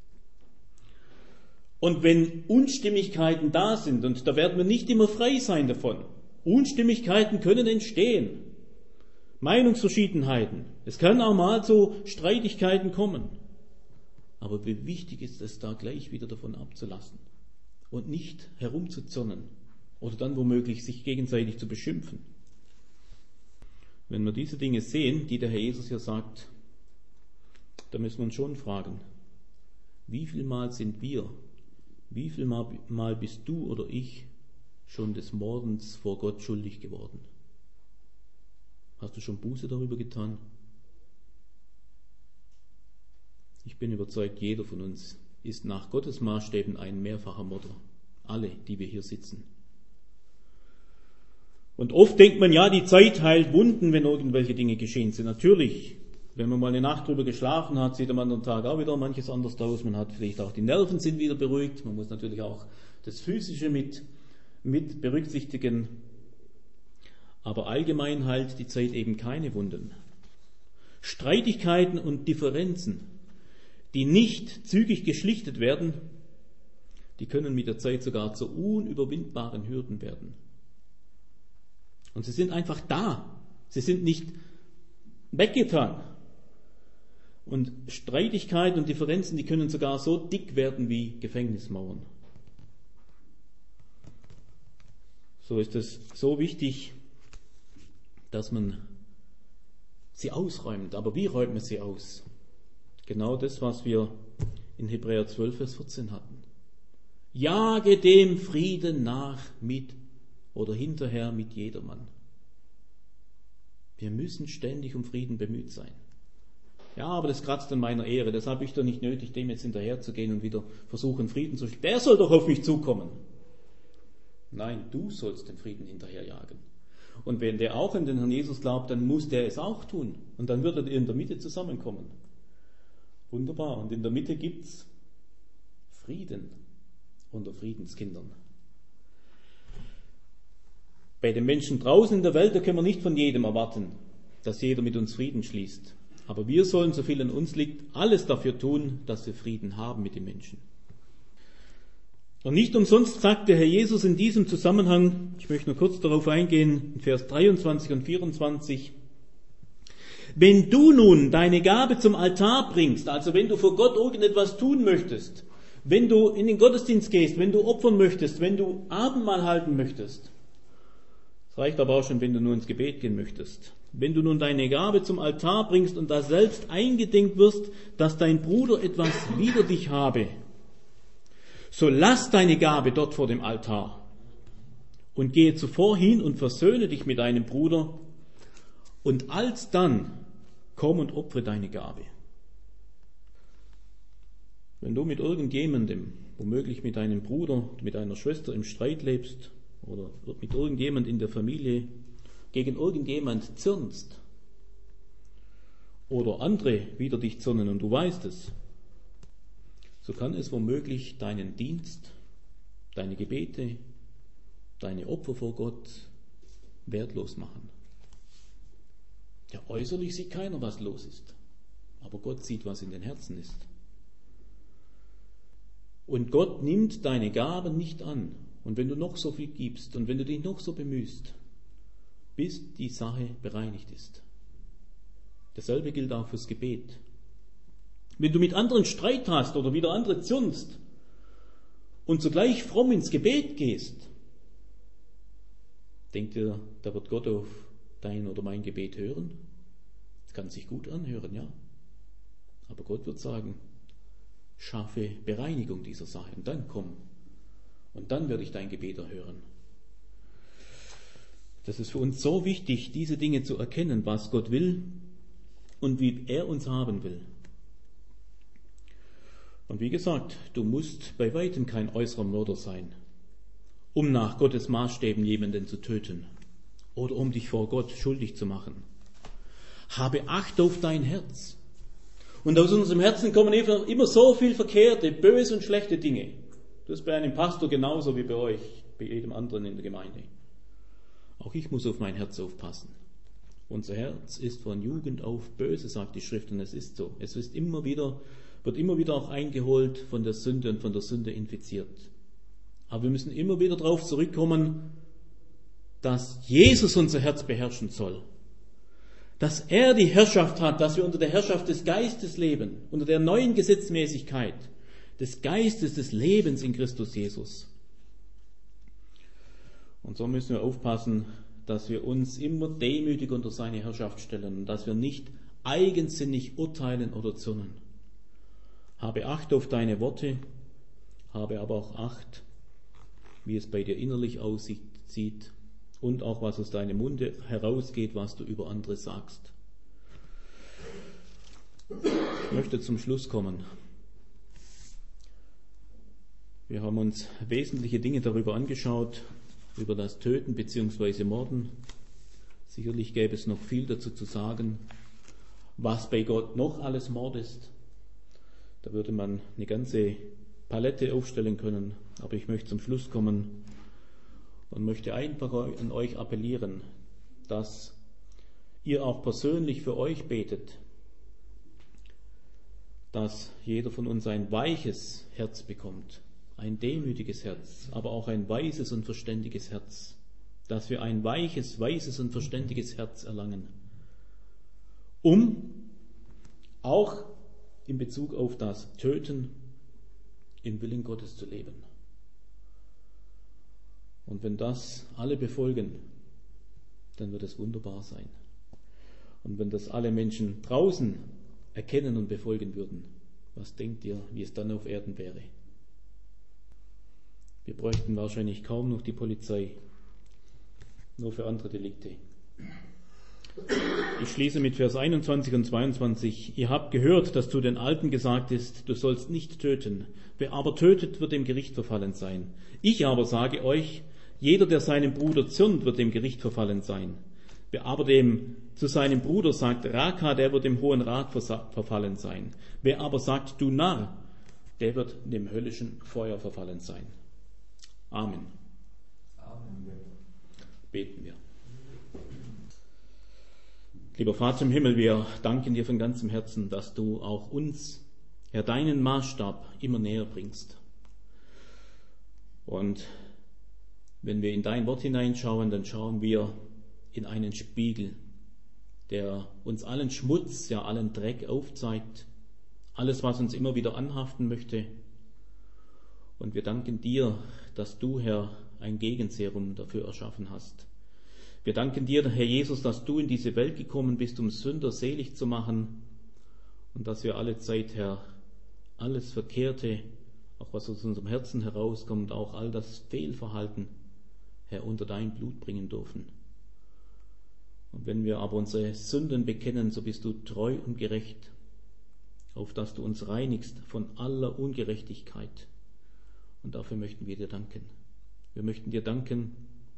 Und wenn Unstimmigkeiten da sind, und da werden wir nicht immer frei sein davon, Unstimmigkeiten können entstehen, Meinungsverschiedenheiten, es können auch mal zu Streitigkeiten kommen. Aber wie wichtig ist es, da gleich wieder davon abzulassen und nicht herumzuzürnen oder dann womöglich sich gegenseitig zu beschimpfen. Wenn wir diese Dinge sehen, die der Herr Jesus hier sagt, dann müssen wir uns schon fragen, wie viel Mal sind wir, wie viel Mal, Mal bist du oder ich schon des Mordens vor Gott schuldig geworden? Hast du schon Buße darüber getan? Ich bin überzeugt, jeder von uns ist nach Gottes Maßstäben ein mehrfacher Mörder. Alle, die wir hier sitzen. Und oft denkt man, ja, die Zeit heilt Wunden, wenn irgendwelche Dinge geschehen sind. Natürlich, wenn man mal eine Nacht drüber geschlafen hat, sieht am anderen Tag auch wieder manches anders aus. Man hat vielleicht auch die Nerven sind wieder beruhigt. Man muss natürlich auch das Physische mit, mit berücksichtigen. Aber allgemein heilt die Zeit eben keine Wunden. Streitigkeiten und Differenzen, die nicht zügig geschlichtet werden, die können mit der Zeit sogar zu unüberwindbaren Hürden werden. Und sie sind einfach da. Sie sind nicht weggetan. Und Streitigkeiten und Differenzen, die können sogar so dick werden wie Gefängnismauern. So ist es so wichtig, dass man sie ausräumt. Aber wie räumt man sie aus? Genau das, was wir in Hebräer zwölf, Vers vierzehn hatten. Jage dem Frieden nach mit oder hinterher mit jedermann. Wir müssen ständig um Frieden bemüht sein. Ja, aber das kratzt an meiner Ehre, das habe ich doch nicht nötig, dem jetzt hinterher zu gehen und wieder versuchen, Frieden zu schließen. Der soll doch auf mich zukommen. Nein, du sollst den Frieden hinterherjagen. Und wenn der auch an den Herrn Jesus glaubt, dann muss der es auch tun. Und dann wird er in der Mitte zusammenkommen. Wunderbar. Und in der Mitte gibt's Frieden unter Friedenskindern. Bei den Menschen draußen in der Welt, da können wir nicht von jedem erwarten, dass jeder mit uns Frieden schließt. Aber wir sollen, so viel an uns liegt, alles dafür tun, dass wir Frieden haben mit den Menschen. Und nicht umsonst sagt der Herr Jesus in diesem Zusammenhang, ich möchte nur kurz darauf eingehen, in Vers dreiundzwanzig und vierundzwanzig, wenn du nun deine Gabe zum Altar bringst, also wenn du vor Gott irgendetwas tun möchtest, wenn du in den Gottesdienst gehst, wenn du opfern möchtest, wenn du Abendmahl halten möchtest, es reicht aber auch schon, wenn du nur ins Gebet gehen möchtest, wenn du nun deine Gabe zum Altar bringst und da selbst eingedenk wirst, dass dein Bruder etwas wider dich habe, so lass deine Gabe dort vor dem Altar und gehe zuvor hin und versöhne dich mit deinem Bruder und alsdann komm und opfere deine Gabe. Wenn du mit irgendjemandem, womöglich mit deinem Bruder, mit deiner Schwester im Streit lebst oder mit irgendjemand in der Familie, gegen irgendjemand zürnst oder andere wider dich zürnen und du weißt es, so kann es womöglich deinen Dienst, deine Gebete, deine Opfer vor Gott wertlos machen. Ja, äußerlich sieht keiner, was los ist, aber Gott sieht, was in den Herzen ist. Und Gott nimmt deine Gaben nicht an. Und wenn du noch so viel gibst und wenn du dich noch so bemühst, bis die Sache bereinigt ist. Dasselbe gilt auch fürs Gebet. Wenn du mit anderen Streit hast oder wieder andere zürnst und zugleich fromm ins Gebet gehst, denkt ihr, da wird Gott auf dein oder mein Gebet hören? Das kann sich gut anhören, ja. Aber Gott wird sagen, schaffe Bereinigung dieser Sache und dann komm. Und dann werde ich dein Gebet erhören. Das ist für uns so wichtig, diese Dinge zu erkennen, was Gott will und wie er uns haben will. Und wie gesagt, du musst bei weitem kein äußerer Mörder sein, um nach Gottes Maßstäben jemanden zu töten oder um dich vor Gott schuldig zu machen. Habe Acht auf dein Herz. Und aus unserem Herzen kommen immer so viel verkehrte, böse und schlechte Dinge. Das ist bei einem Pastor genauso wie bei euch, bei jedem anderen in der Gemeinde. Auch ich muss auf mein Herz aufpassen. Unser Herz ist von Jugend auf böse, sagt die Schrift, und es ist so. Es ist immer wieder, wird immer wieder auch eingeholt von der Sünde und von der Sünde infiziert. Aber wir müssen immer wieder darauf zurückkommen, dass Jesus unser Herz beherrschen soll. Dass er die Herrschaft hat, dass wir unter der Herrschaft des Geistes leben, unter der neuen Gesetzmäßigkeit, des Geistes des Lebens in Christus Jesus. Und so müssen wir aufpassen, dass wir uns immer demütig unter seine Herrschaft stellen und dass wir nicht eigensinnig urteilen oder zürnen. Habe Acht auf deine Worte, habe aber auch Acht, wie es bei dir innerlich aussieht und auch was aus deinem Munde herausgeht, was du über andere sagst. Ich möchte zum Schluss kommen. Wir haben uns wesentliche Dinge darüber angeschaut, über das Töten bzw. Morden. Sicherlich gäbe es noch viel dazu zu sagen, was bei Gott noch alles Mord ist. Da würde man eine ganze Palette aufstellen können, aber ich möchte zum Schluss kommen und möchte einfach an euch appellieren, dass ihr auch persönlich für euch betet, dass jeder von uns ein weiches Herz bekommt, ein demütiges Herz, aber auch ein weises und verständiges Herz, dass wir ein weiches, weises und verständiges Herz erlangen, um auch in Bezug auf das Töten im Willen Gottes zu leben. Und wenn das alle befolgen, dann wird es wunderbar sein. Und wenn das alle Menschen draußen erkennen und befolgen würden, was denkt ihr, wie es dann auf Erden wäre? Wir bräuchten wahrscheinlich kaum noch die Polizei, nur für andere Delikte. Ich schließe mit Vers einundzwanzig und zweiundzwanzig. Ihr habt gehört, dass zu den Alten gesagt ist, du sollst nicht töten. Wer aber tötet, wird dem Gericht verfallen sein. Ich aber sage euch, jeder, der seinem Bruder zürnt, wird dem Gericht verfallen sein. Wer aber dem zu seinem Bruder sagt, Raka, der wird dem Hohen Rat verfallen sein. Wer aber sagt, du Narr, der wird dem höllischen Feuer verfallen sein. Amen. Amen. Beten wir. Lieber Vater im Himmel, wir danken dir von ganzem Herzen, dass du auch uns, Herr, deinen Maßstab immer näher bringst. Und wenn wir in dein Wort hineinschauen, dann schauen wir in einen Spiegel, der uns allen Schmutz, ja allen Dreck aufzeigt, alles, was uns immer wieder anhaften möchte. Und wir danken dir, dass du, Herr, ein Gegenserum dafür erschaffen hast. Wir danken dir, Herr Jesus, dass du in diese Welt gekommen bist, um Sünder selig zu machen und dass wir alle Zeit, Herr, alles Verkehrte, auch was aus unserem Herzen herauskommt, auch all das Fehlverhalten, Herr, unter dein Blut bringen dürfen. Und wenn wir aber unsere Sünden bekennen, so bist du treu und gerecht, auf dass du uns reinigst von aller Ungerechtigkeit. Und dafür möchten wir dir danken. Wir möchten dir danken,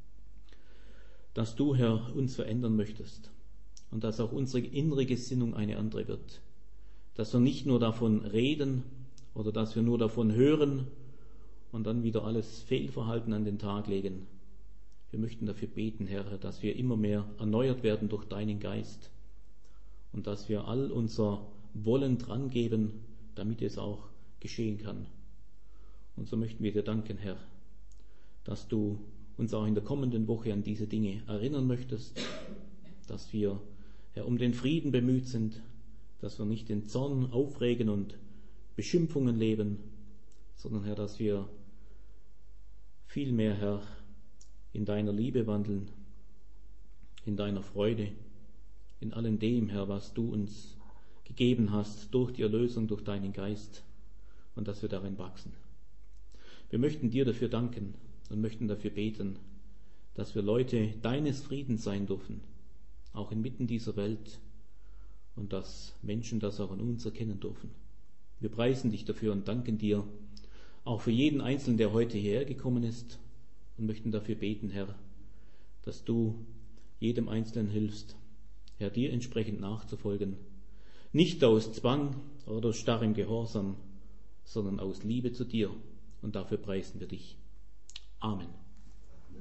dass du, Herr, uns verändern möchtest und dass auch unsere innere Gesinnung eine andere wird. Dass wir nicht nur davon reden oder dass wir nur davon hören und dann wieder alles Fehlverhalten an den Tag legen. Wir möchten dafür beten, Herr, dass wir immer mehr erneuert werden durch deinen Geist und dass wir all unser Wollen dran geben, damit es auch geschehen kann. Und so möchten wir dir danken, Herr, dass du uns auch in der kommenden Woche an diese Dinge erinnern möchtest, dass wir, Herr, um den Frieden bemüht sind, dass wir nicht in Zorn, Aufregen und Beschimpfungen leben, sondern, Herr, dass wir vielmehr, Herr, in deiner Liebe wandeln, in deiner Freude, in allem dem, Herr, was du uns gegeben hast durch die Erlösung, durch deinen Geist und dass wir darin wachsen. Wir möchten dir dafür danken und möchten dafür beten, dass wir Leute deines Friedens sein dürfen, auch inmitten dieser Welt und dass Menschen das auch an uns erkennen dürfen. Wir preisen dich dafür und danken dir auch für jeden Einzelnen, der heute hierher gekommen ist und möchten dafür beten, Herr, dass du jedem Einzelnen hilfst, Herr, dir entsprechend nachzufolgen, nicht aus Zwang oder starrem Gehorsam, sondern aus Liebe zu dir. Und dafür preisen wir dich. Amen.